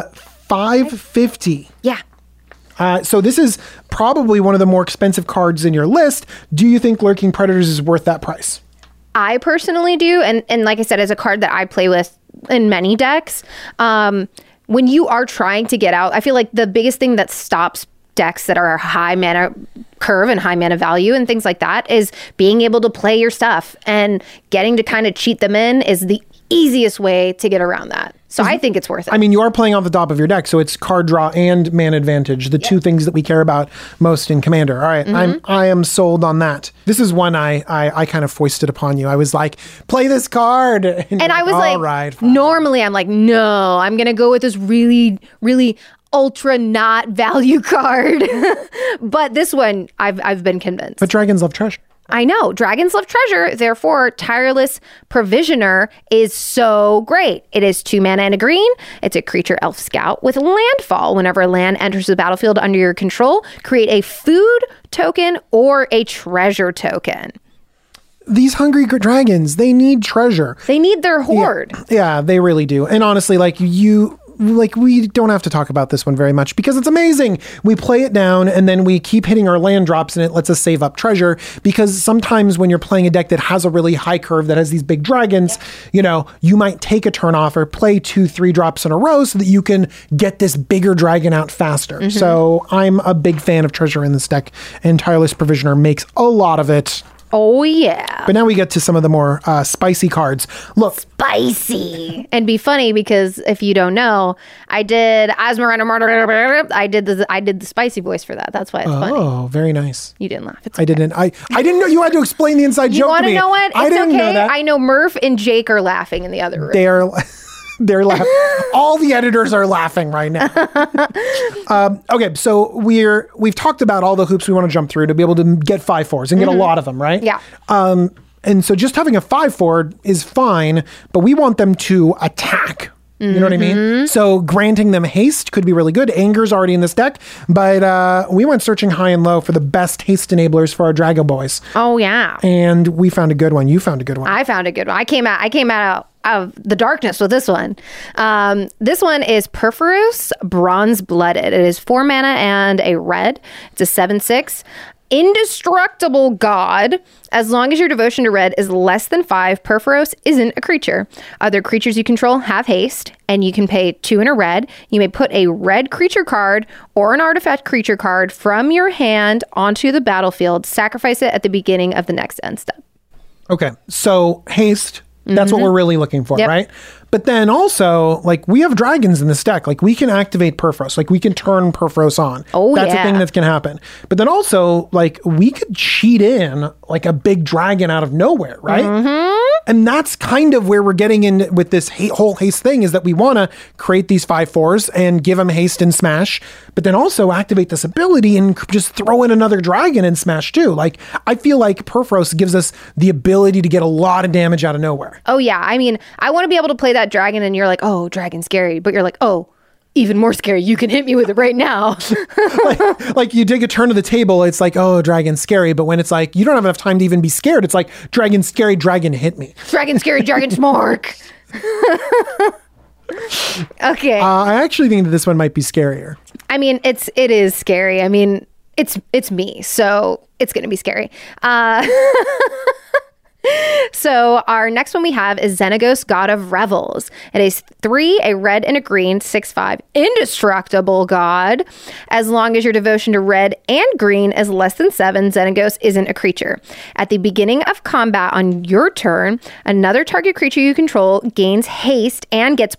$5.50. Yeah. So this is probably one of the more expensive cards in your list. Do you think Lurking Predators is worth that price? I personally do. And like I said, as a card that I play with in many decks, when you are trying to get out, I feel like the biggest thing that stops decks that are high mana curve and high mana value and things like that is being able to play your stuff, and getting to kind of cheat them in is the easiest way to get around that. So I think it's worth it. I mean, you are playing off the top of your deck, so it's card draw and mana advantage, the 2 things that we care about most in Commander. All right, I am sold on that. This is one I kind of foisted upon you. I was like, play this card. And I was like, right, normally I'm like, no, I'm going to go with this really, really ultra not value card. But this one, I've been convinced. But dragons love treasure. I know. Dragons love treasure. Therefore, Tireless Provisioner is so great. It is 2 mana and a green. It's a creature elf scout with landfall. Whenever a land enters the battlefield under your control, create a food token or a treasure token. These hungry dragons, they need treasure. They need their hoard. Yeah, they really do. And honestly, we don't have to talk about this one very much because it's amazing. We play it down and then we keep hitting our land drops, and it lets us save up treasure, because sometimes when you're playing a deck that has a really high curve that has these big dragons, you might take a turn off or play 2-3 drops in a row so that you can get this bigger dragon out faster. So I'm a big fan of treasure in this deck, and Tireless Provisioner makes a lot of it. Oh, yeah. But now we get to some of the more spicy cards. Look. Spicy. And be funny, because if you don't know, I did Asmarana Murder. I did the spicy voice for that. That's why it's funny. Oh, very nice. You didn't laugh. It's okay. I didn't know you had to explain the inside joke to me. You want to know what? I didn't okay. know that. I know Murph and Jake are laughing in the other room. They're They're laughing. All the editors are laughing right now. Okay, so we've talked about all the hoops we want to jump through to be able to get 5/4s and get a lot of them, right? Yeah. And so just having a 5/4 is fine, but we want them to attack. You know what I mean? So granting them haste could be really good. Anger's already in this deck, but we went searching high and low for the best haste enablers for our Drago Boys. Oh, yeah. And we found a good one. You found a good one. I found a good one. I came out of the darkness with this one. This one is Purphoros Bronze Blooded. It is 4 mana and a red. It's a 7/6. Indestructible God. As long as your devotion to red is less than 5, Purphoros isn't a creature. Other creatures you control have haste, and you can pay 2 and a red. You may put a red creature card or an artifact creature card from your hand onto the battlefield. Sacrifice it at the beginning of the next end step. Okay, so haste. That's what we're really looking for, Yep. right? But then also, like, we have dragons in this deck. Like, we can activate Purphoros. Like, we can turn Purphoros on. Oh, That's yeah. a thing that can happen. But then also, like, we could cheat in, like, a big dragon out of nowhere, right? And that's kind of where we're getting in with this whole haste thing, is that we want to create these 5/4s and give them haste and smash, but then also activate this ability and just throw in another dragon and smash too. Like, I feel like Purphoros gives us the ability to get a lot of damage out of nowhere. Oh, yeah. I mean, I want to be able to play that dragon, and you're like, oh, dragon's scary. But you're like, oh, even more scary. You can hit me with it right now. like you take a turn of the table, it's like, oh, dragon's scary. But when it's like, you don't have enough time to even be scared, it's like, dragon scary, dragon hit me. Dragon scary, dragon smork. Okay. I actually think that this one might be scarier. I mean, it is scary. I mean, it's me, so it's going to be scary. So our next one we have is Xenagos, God of Revels. It is 3, a red and a green, 6/5, indestructible God. As long as your devotion to red and green is less than 7, Xenagos isn't a creature. At the beginning of combat on your turn, another target creature you control gains haste and gets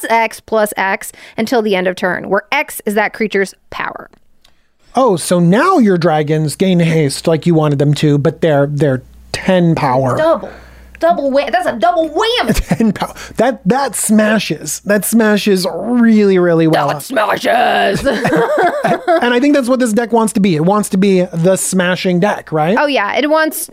+X until the end of turn, where X is that creature's power. Oh, so now your dragons gain haste like you wanted them to, but they're 10 power. Double whammy. That's a double whammy. 10 power. That smashes. That smashes really, really well. That smashes. And I think that's what this deck wants to be. It wants to be the smashing deck, right? Oh yeah, it wants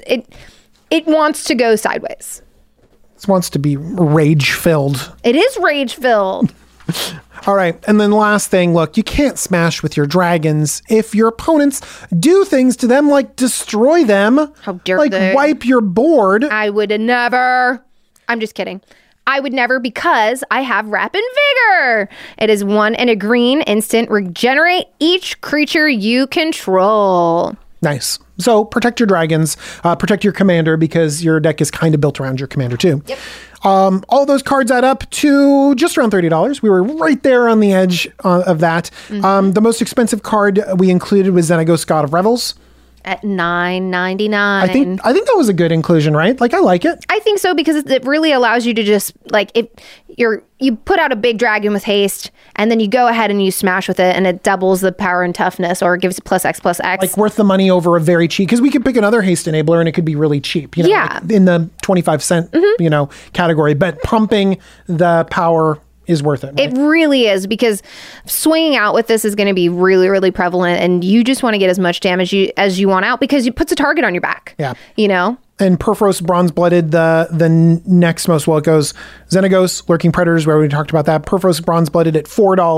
to go sideways. It wants to be rage filled. It is rage filled. All right. And then last thing, look, you can't smash with your dragons if your opponents do things to them like destroy them. How dare like they? Wipe your board. I would never. I'm just kidding. I would never, because I have Rapid Vigor. It is 1 and a green instant. Regenerate each creature you control. Nice. So protect your dragons, protect your commander, because your deck is kind of built around your commander too. Yep. All those cards add up to just around $30. We were right there on the edge of that. The most expensive card we included was Xenagos, God of Revels. At $9.99. I think that was a good inclusion, right? Like, I like it. I think so, because it really allows you to just, like, if you put out a big dragon with haste, and then you go ahead and you smash with it, and it doubles the power and toughness, or gives it +X. Like, worth the money over a very cheap, because we could pick another haste enabler and it could be really cheap, you know, yeah, like in the 25 cent, you know, category. But pumping the power is worth it. Right? It really is, because swinging out with this is going to be really, really prevalent, and you just want to get as much damage as you want out, because it puts a target on your back. Yeah. You know? And Purphoros Bronze Blooded, the next most, well, it goes Xenagos, Lurking Predators, where we talked about that. Purphoros Bronze Blooded at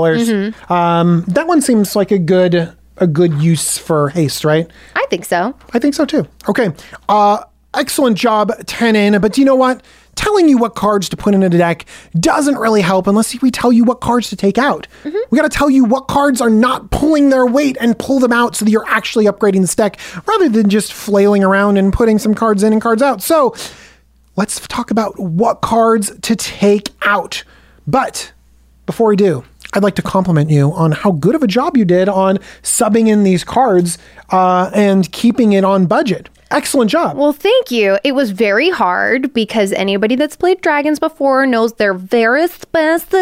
$4. That one seems like a good use for haste, right? I think so. I think so too. Okay. Excellent job, 10 in. But do you know what? Telling you what cards to put in a deck doesn't really help unless we tell you what cards to take out. We got to tell you what cards are not pulling their weight and pull them out so that you're actually upgrading this deck rather than just flailing around and putting some cards in and cards out. So let's talk about what cards to take out. But before we do, I'd like to compliment you on how good of a job you did on subbing in these cards and keeping it on budget. Excellent job. Well, thank you. It was very hard, because anybody that's played dragons before knows they're very expensive.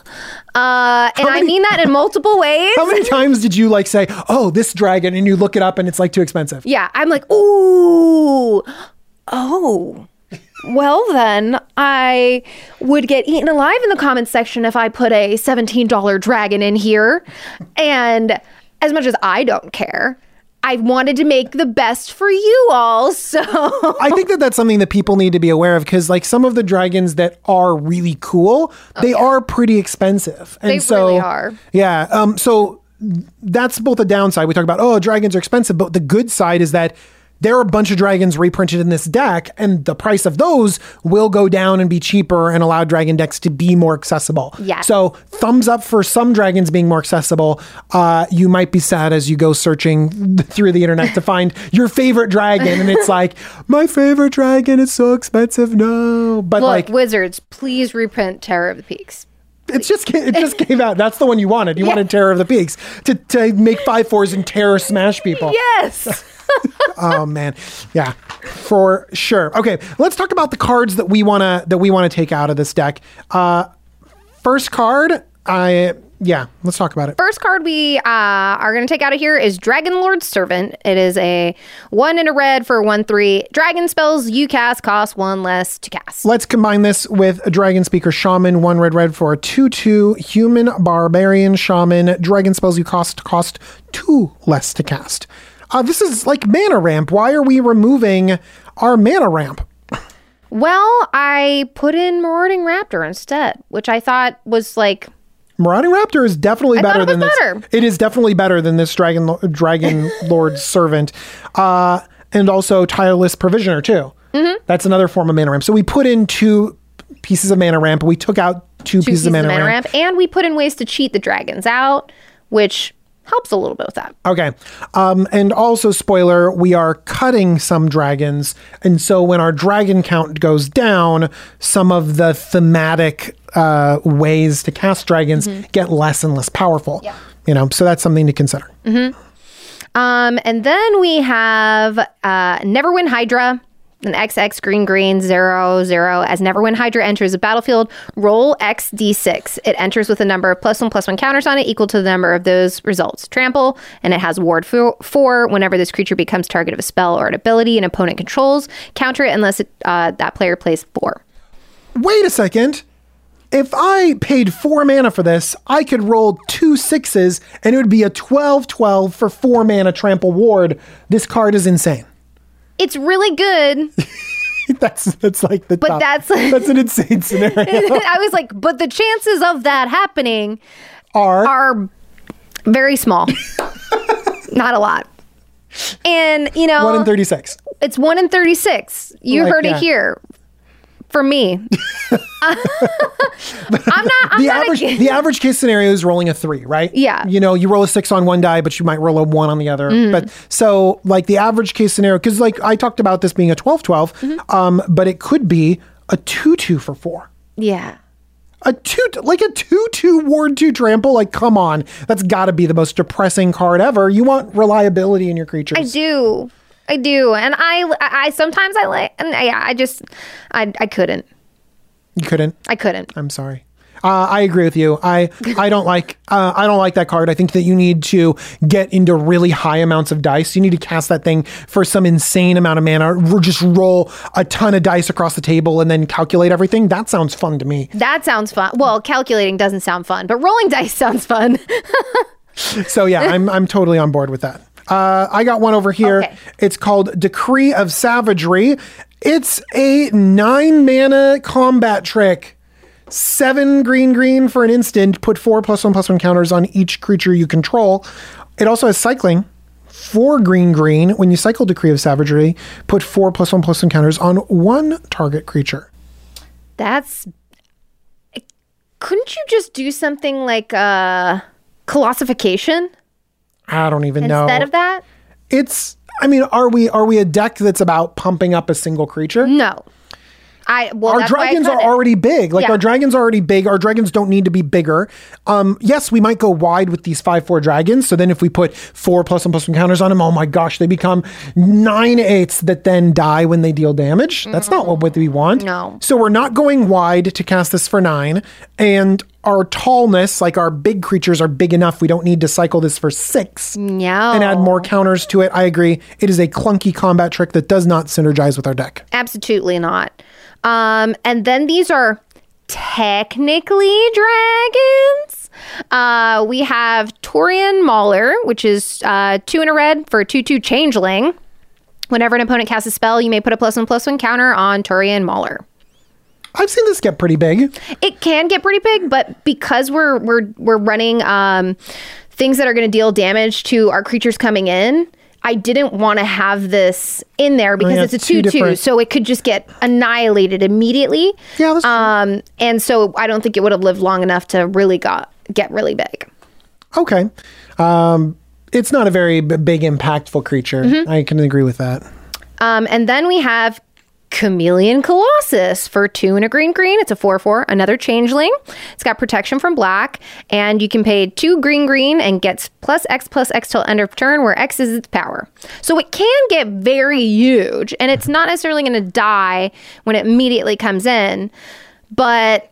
I mean that in multiple ways. How many times did you like say, oh, this dragon, and you look it up and it's like too expensive? Yeah, I'm like, ooh, oh. Well, then I would get eaten alive in the comments section if I put a $17 dragon in here. And as much as I don't care, I wanted to make the best for you all. So I think that that's something that people need to be aware of, because like some of the dragons that are really cool, they are pretty expensive. And they really are. Yeah. So that's both a downside. We talk about, oh, dragons are expensive, but the good side is that there are a bunch of dragons reprinted in this deck, and the price of those will go down and be cheaper and allow dragon decks to be more accessible. Yeah. So thumbs up for some dragons being more accessible. You might be sad as you go searching through the internet to find your favorite dragon, and it's like, my favorite dragon is so expensive. No, but look, like Wizards, please reprint Terror of the Peaks. it just came out. That's the one you wanted. You wanted Terror of the Peaks to make 5/4s and terror smash people. Yes. Oh man, yeah, for sure. Okay, let's talk about the cards that we wanna take out of this deck. First card, let's talk about it. First card we are going to take out of here is Dragon Lord Servant. It is a 1 and a red for 1/3. Dragon spells you cast cost 1 less to cast. Let's combine this with a Dragon Speaker Shaman, 1 red for a 2/2 human barbarian shaman. Dragon spells you cost 2 less to cast. This is like mana ramp. Why are we removing our mana ramp? Well, I put in Marauding Raptor instead, which I thought was like... Marauding Raptor is definitely better than this. It is definitely better than this Dragon Lord Servant. And also Tireless Provisioner too. Mm-hmm. That's another form of mana ramp. So we put in 2 pieces of mana ramp. We took out 2 pieces of mana ramp. And we put in ways to cheat the dragons out, which... helps a little bit with that. Okay. And also, spoiler, we are cutting some dragons. And so when our dragon count goes down, some of the thematic ways to cast dragons get less and less powerful. Yeah. You know, so that's something to consider. Mm-hmm. And then we have Neverwin Hydra. An XX green 0/0. As Neverwin Hydra enters the battlefield, roll XD6. It enters with a number of +1/+1 counters on it equal to the number of those results. Trample, and it has ward 4. Whenever this creature becomes target of a spell or an ability an opponent controls, counter it unless that player plays 4. Wait a second. If I paid 4 mana for this, I could roll 2 6s and it would be a 12/12 for 4 mana trample ward. This card is insane. It's really good. that's like the top. That's an insane scenario. I was like, but the chances of that happening are very small. Not a lot. And, you know, 1 in 36. It's 1 in 36. You heard it here. For me. The average case scenario is rolling a 3, right? Yeah. You know, you roll a 6 on one die, but you might roll a 1 on the other. But so like the average case scenario, because like I talked about this being a 12/12, but it could be a 2/2 for 4. Yeah. A 2/2 ward 2 trample. Like, come on, that's got to be the most depressing card ever. You want reliability in your creatures. I do, and I sometimes I like, and I couldn't. You couldn't? I couldn't. I'm sorry. I agree with you. I don't like that card. I think that you need to get into really high amounts of dice. You need to cast that thing for some insane amount of mana, or just roll a ton of dice across the table and then calculate everything. That sounds fun to me. That sounds fun. Well, calculating doesn't sound fun, but rolling dice sounds fun. So yeah, I'm totally on board with that. I got one over here. Okay. It's called Decree of Savagery. It's a 9 mana combat trick. 7 green for an instant. Put 4 +1/+1 counters on each creature you control. It also has cycling. 4 green. When you cycle Decree of Savagery, put 4 +1/+1 counters on 1 target creature. Couldn't you just do something like Colossification? I don't even know. Instead of that? Are we a deck that's about pumping up a single creature? No. Our dragons are already big. Like, our dragons are already big. Our dragons don't need to be bigger. Yes, we might go wide with these 5/4 dragons. So then if we put 4+1/+1 counters on them, oh my gosh, they become 9/8 that then die when they deal damage. That's not what we want. No. So we're not going wide to cast this for 9. And our tallness, like our big creatures are big enough. We don't need to cycle this for 6 and add more counters to it. I agree. It is a clunky combat trick that does not synergize with our deck. Absolutely not. And then these are technically dragons. We have Taurean Mauler, which is 2 and a red for a 2/2 changeling. Whenever an opponent casts a spell, you may put a +1/+1 counter on Taurean Mauler. I've seen this get pretty big. It can get pretty big, but because we're running things that are going to deal damage to our creatures coming in, I didn't want to have this in there because it's a 2/2, so it could just get annihilated immediately. Yeah, that's true. And so I don't think it would have lived long enough to really get really big. Okay. It's not a very big, impactful creature. I can agree with that. And then we have Chameleon Colossus for 2 and a green. It's a 4/4, another changeling. It's got protection from black, and you can pay 2 green and gets +X till end of turn, where X is its power. So it can get very huge, and it's not necessarily going to die when it immediately comes in. But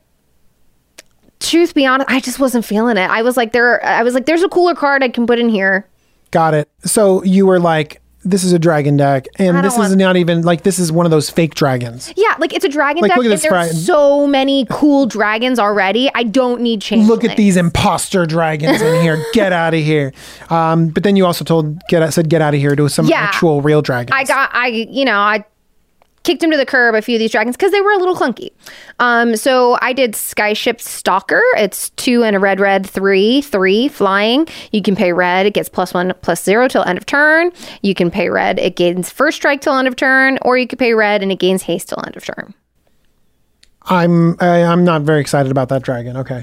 truth be honest, I just wasn't feeling it. I was like, there's a cooler card I can put in here. Got it. So you were like, this is a dragon deck, and this is not even like, this is one of those fake dragons. Yeah, like it's a dragon deck, and there's so many cool dragons already. I don't need change. Look at these imposter dragons in here. Get out of here. But then you also said get out of here to some actual real dragons. I kicked him to the curb, a few of these dragons, because they were a little clunky. So I did Skyship Stalker. It's 2 and a red, 3/3 flying. You can pay red. It gets +1/+0 till end of turn. You can pay red. It gains first strike till end of turn, or you can pay red and it gains haste till end of turn. I'm not very excited about that dragon. Okay.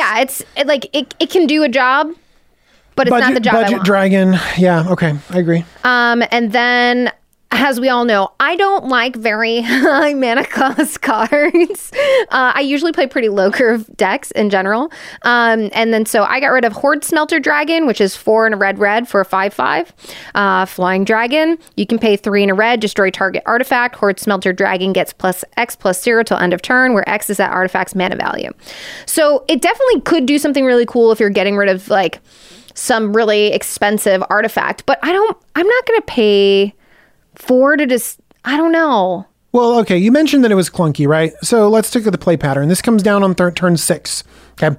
It can do a job, but it's not the job I want. Budget dragon. Yeah. Okay. I agree. And then, as we all know, I don't like very high mana cost cards. I usually play pretty low curve decks in general. And then so I got rid of Horde Smelter Dragon, which is 4 and a red for a 5/5. Flying Dragon. You can pay 3 and a red, destroy target artifact. Horde Smelter Dragon gets +X/+0 till end of turn, where X is that artifact's mana value. So it definitely could do something really cool if you're getting rid of like some really expensive artifact. But I'm not going to pay 4 to just, I don't know. Well, okay, you mentioned that it was clunky, right? So let's take the play pattern. This comes down on turn 6. Okay.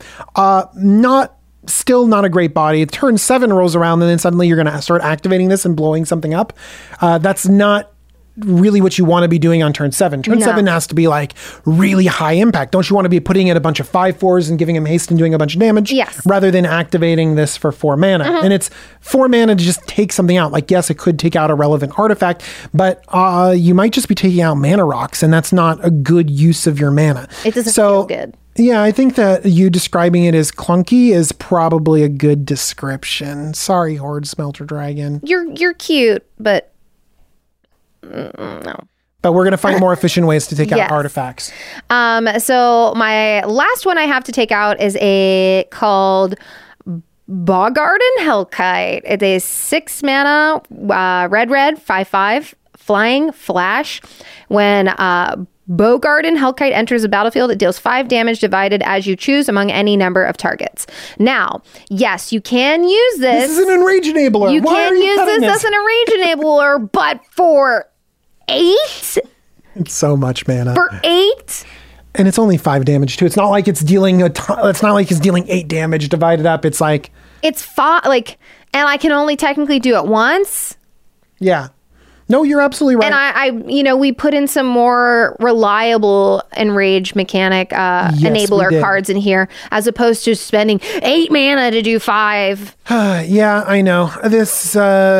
Still not a great body. Turn 7 rolls around, and then suddenly you're going to start activating this and blowing something up. That's not really what you want to be doing on turn 7. Turn 7 has to be like really high impact. Don't you want to be putting in a bunch of 5/4s and giving him haste and doing a bunch of damage? Yes. Rather than activating this for 4 mana. And it's 4 mana to just take something out. Like, yes, it could take out a relevant artifact, but you might just be taking out mana rocks, and that's not a good use of your mana. It doesn't feel good. Yeah, I think that you describing it as clunky is probably a good description. Sorry, Horde Smelter Dragon. You're cute, but no. But we're going to find more efficient ways to take out artifacts. So my last one I have to take out is called Bogarden Hellkite. It's a 6 mana, red, 5/5, flying flash. When Bogarden Hellkite enters the battlefield, it deals 5 damage divided as you choose among any number of targets. Now, yes, you can use this. This is an Enrage Enabler. You can use this as an Enrage Enabler, but for 8? It's so much mana. For 8? And it's only 5 damage too. It's not like it's dealing it's not like it's dealing 8 damage divided up. It's like it's 5, and I can only technically do it once. Yeah. No, you're absolutely right. And we put in some more reliable Enrage mechanic enabler cards in here, as opposed to spending 8 mana to do 5. Yeah, I know. This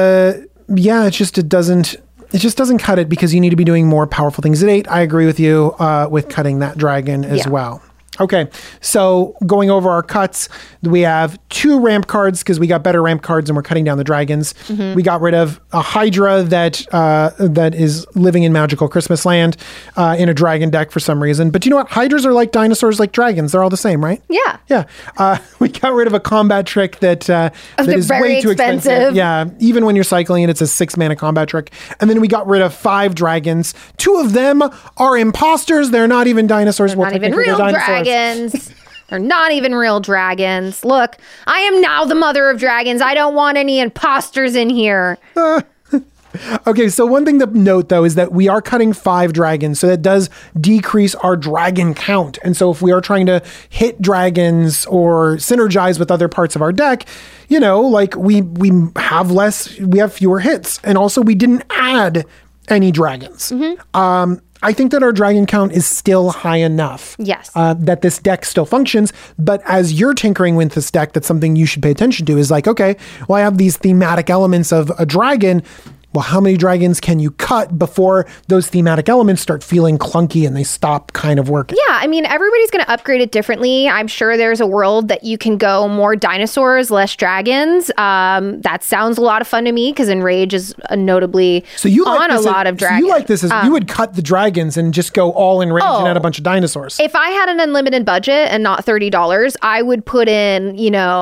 it just doesn't cut it, because you need to be doing more powerful things at 8. I agree with you with cutting that dragon as well. Okay, so going over our cuts, we have 2 ramp cards because we got better ramp cards and we're cutting down the dragons. We got rid of a Hydra that is living in magical Christmas land in a dragon deck for some reason. But you know what? Hydras are like dinosaurs, like dragons. They're all the same, right? Yeah. Yeah. We got rid of a combat trick that is very way too expensive. Yeah. Even when you're cycling it, it's a 6-mana combat trick. And then we got rid of 5 dragons. 2 of them are imposters. They're not even dinosaurs. Not even real dragons. They're not even real dragons. Look, I am now the mother of dragons. I don't want any imposters in here. Okay, so one thing to note, though, is that we are cutting 5 dragons, so that does decrease our dragon count. And so if we are trying to hit dragons or synergize with other parts of our deck, you know, like we have fewer hits. And also we didn't add any dragons. I think that our dragon count is still high enough. Yes. That this deck still functions. But as you're tinkering with this deck, that's something you should pay attention to, is like, okay, well, I have these thematic elements of a dragon. Well, how many dragons can you cut before those thematic elements start feeling clunky and they stop kind of working? Yeah, I mean, everybody's going to upgrade it differently. I'm sure there's a world that you can go more dinosaurs, less dragons. That sounds a lot of fun to me because Enrage is notably on a lot of dragons. So you like this as you would cut the dragons and just go all Enrage and add a bunch of dinosaurs. If I had an unlimited budget and not $30, I would put in,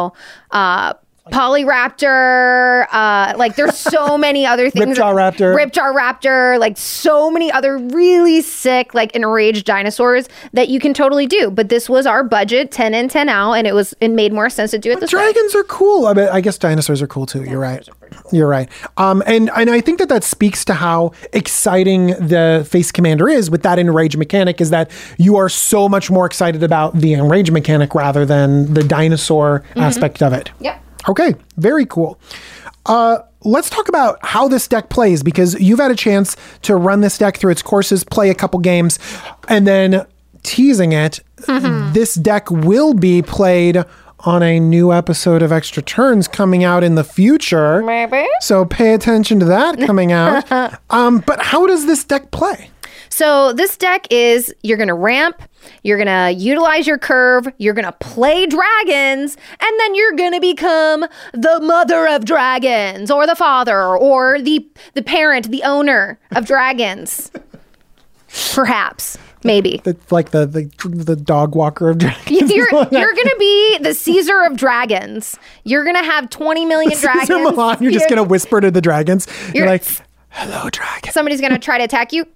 Polyraptor, like there's so many other things. Ripjaw Raptor, like so many other really sick, like enraged dinosaurs that you can totally do. But this was our budget, 10 in, 10 out, and it made more sense to do it this way. Dragons are cool. I guess dinosaurs are cool too. You're right. You're right. And I think that speaks to how exciting the Face Commander is with that enrage mechanic, is that you are so much more excited about the enrage mechanic rather than the dinosaur aspect of it. Yep. Okay, very cool. Let's talk about how this deck plays, because you've had a chance to run this deck through its courses, play a couple games, and then teasing it. This deck will be played on a new episode of Extra Turns coming out in the future. Maybe. So pay attention to that coming out. But how does this deck play? So this deck is, you're going to ramp, you're going to utilize your curve, you're going to play dragons, and then you're going to become the mother of dragons, or the father, or the parent, the owner of dragons. Perhaps. Maybe. Like the dog walker of dragons. You're going to be the Caesar of dragons. You're going to have 20 million dragons. Caesar Milan, you're just going to whisper to the dragons. You're like, hello, dragon. Somebody's going to try to attack you.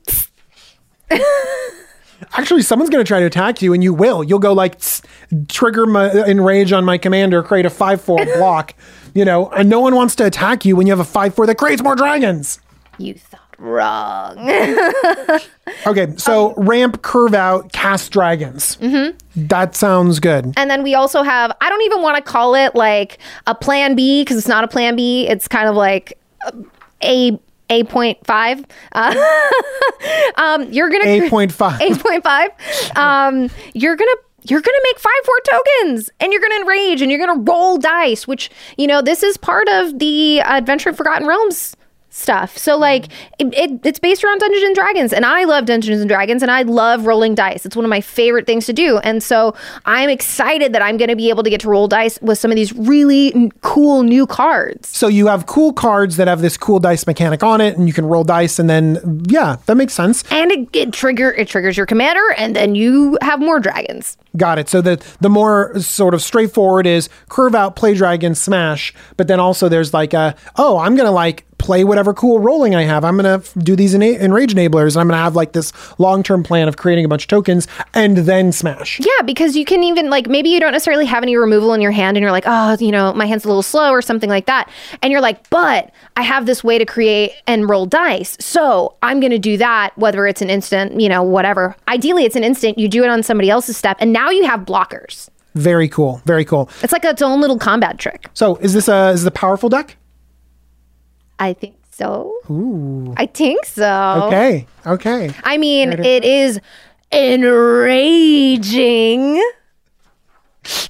Actually, someone's going to try to attack you, and you will. You'll go like, trigger enrage on my commander, create a 5/4 block, and no one wants to attack you when you have a 5/4 that creates more dragons. You thought wrong. Okay, so ramp, curve out, cast dragons. That sounds good. And then we also have, I don't even want to call it like a plan B, because it's not a plan B. It's kind of like a 8.5. You're gonna 8.5. 8.5. You're gonna make 5/4 tokens, and you're gonna enrage, and you're gonna roll dice, which this is part of the Adventure in Forgotten Realms stuff. So like it's based around Dungeons and Dragons, and I love Dungeons and Dragons, and I love rolling dice. It's one of my favorite things to do. And so I'm excited that I'm going to be able to get to roll dice with some of these really cool new cards. So you have cool cards that have this cool dice mechanic on it, and you can roll dice, and then that makes sense. And it triggers your commander, and then you have more dragons. Got it. So the more sort of straightforward is curve out, play dragon, smash. But then also there's like I'm going to like play whatever cool rolling I have. I'm going to do these enrage enablers. And I'm going to have like this long-term plan of creating a bunch of tokens and then smash. Yeah, because you can even like, maybe you don't necessarily have any removal in your hand, and you're like, my hand's a little slow or something like that. And you're like, but I have this way to create and roll dice. So I'm going to do that, whether it's an instant, whatever. Ideally it's an instant. You do it on somebody else's step, and now you have blockers. Very cool. Very cool. It's like its own little combat trick. So is this a powerful deck? I think so. Ooh. I think so. Okay. I mean, it is enraging.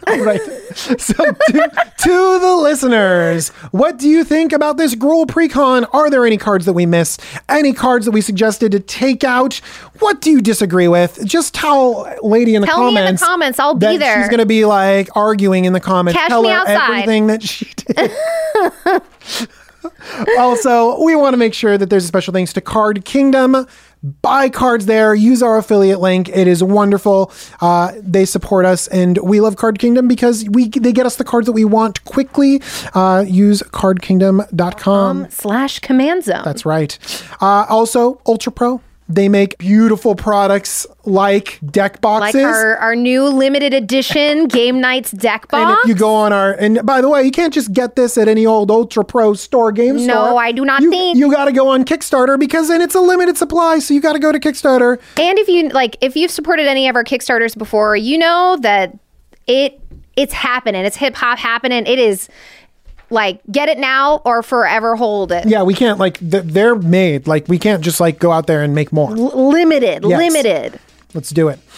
Right. So to the listeners, what do you think about this Gruul Precon? Are there any cards that we missed? Any cards that we suggested to take out? What do you disagree with? Just tell Lady in the Tell comments. me in the comments. I'll be there. She's going to be like arguing in the comments. Catch Tell me her outside. everything that she did. Also, we want to make sure that there's special thanks to Card Kingdom. Buy cards there. Use our affiliate link. It is wonderful. They support us, and we love Card Kingdom because they get us the cards that we want quickly. Use cardkingdom.com/command zone. That's right. Also, Ultra Pro. They make beautiful products like deck boxes. Like our new limited edition Game Nights deck box. And if you go on and by the way, you can't just get this at any old Ultra Pro store, game store. No, I do not think. You got to go on Kickstarter because then it's a limited supply. So you got to go to Kickstarter. And if you've supported any of our Kickstarters before, you know that it's happening. It's hip hop happening. It is. Like, get it now or forever hold it. Yeah, we can't, they're made. Like, we can't just, go out there and make more. Limited. Let's do it.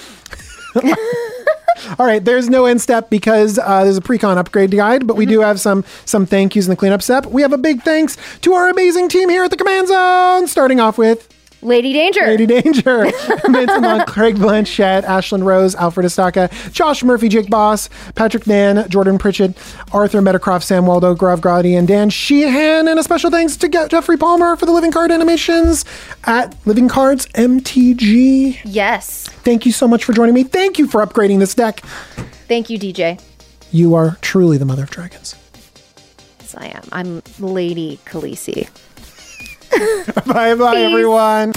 All right, there's no end step because there's a pre-con upgrade guide, but we do have some thank yous in the cleanup step. We have a big thanks to our amazing team here at the Command Zone, starting off with Lady Danger, Vincent Long, Craig Blanchett, Ashlyn Rose, Alfred Estaca, Josh Murphy, Jake Boss, Patrick Mann, Jordan Pritchett, Arthur Metacroft, Sam Waldo, Grav Grady, and Dan Sheehan. And a special thanks to Jeffrey Palmer for the Living Card animations at Living Cards MTG. Yes. Thank you so much for joining me. Thank you for upgrading this deck. Thank you, DJ. You are truly the mother of dragons. Yes, I am. I'm Lady Khaleesi. Bye, everyone.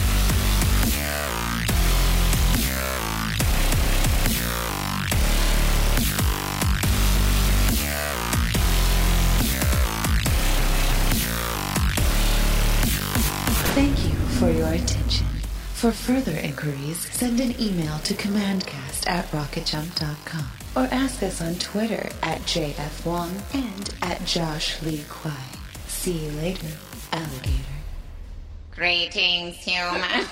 Thank you for your attention. For further inquiries, send an email to commandcast@rocketjump.com or ask us on Twitter @JFWong and @JoshLeeQuai. See you later, alligator. Greetings, humans.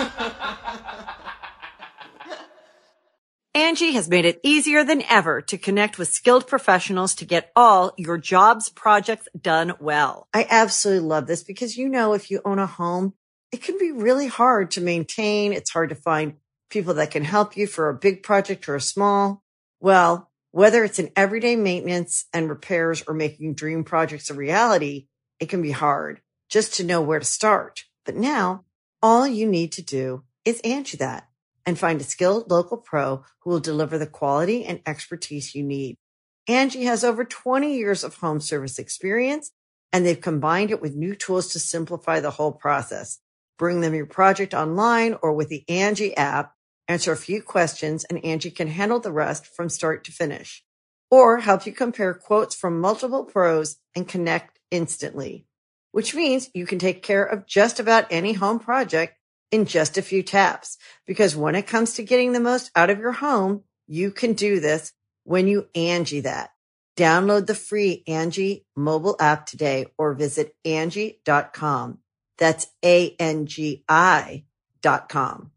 Angie has made it easier than ever to connect with skilled professionals to get all your jobs projects done well. I absolutely love this because, if you own a home, it can be really hard to maintain. It's hard to find people that can help you for a big project or a small. Well, whether it's in everyday maintenance and repairs or making dream projects a reality, it can be hard just to know where to start. But now all you need to do is Angie that and find a skilled local pro who will deliver the quality and expertise you need. Angie has over 20 years of home service experience, and they've combined it with new tools to simplify the whole process. Bring them your project online or with the Angie app, answer a few questions, and Angie can handle the rest from start to finish. Or help you compare quotes from multiple pros and connect instantly, which means you can take care of just about any home project in just a few taps. Because when it comes to getting the most out of your home, you can do this when you Angie that. Download the free Angie mobile app today or visit Angie.com. That's ANGI.com.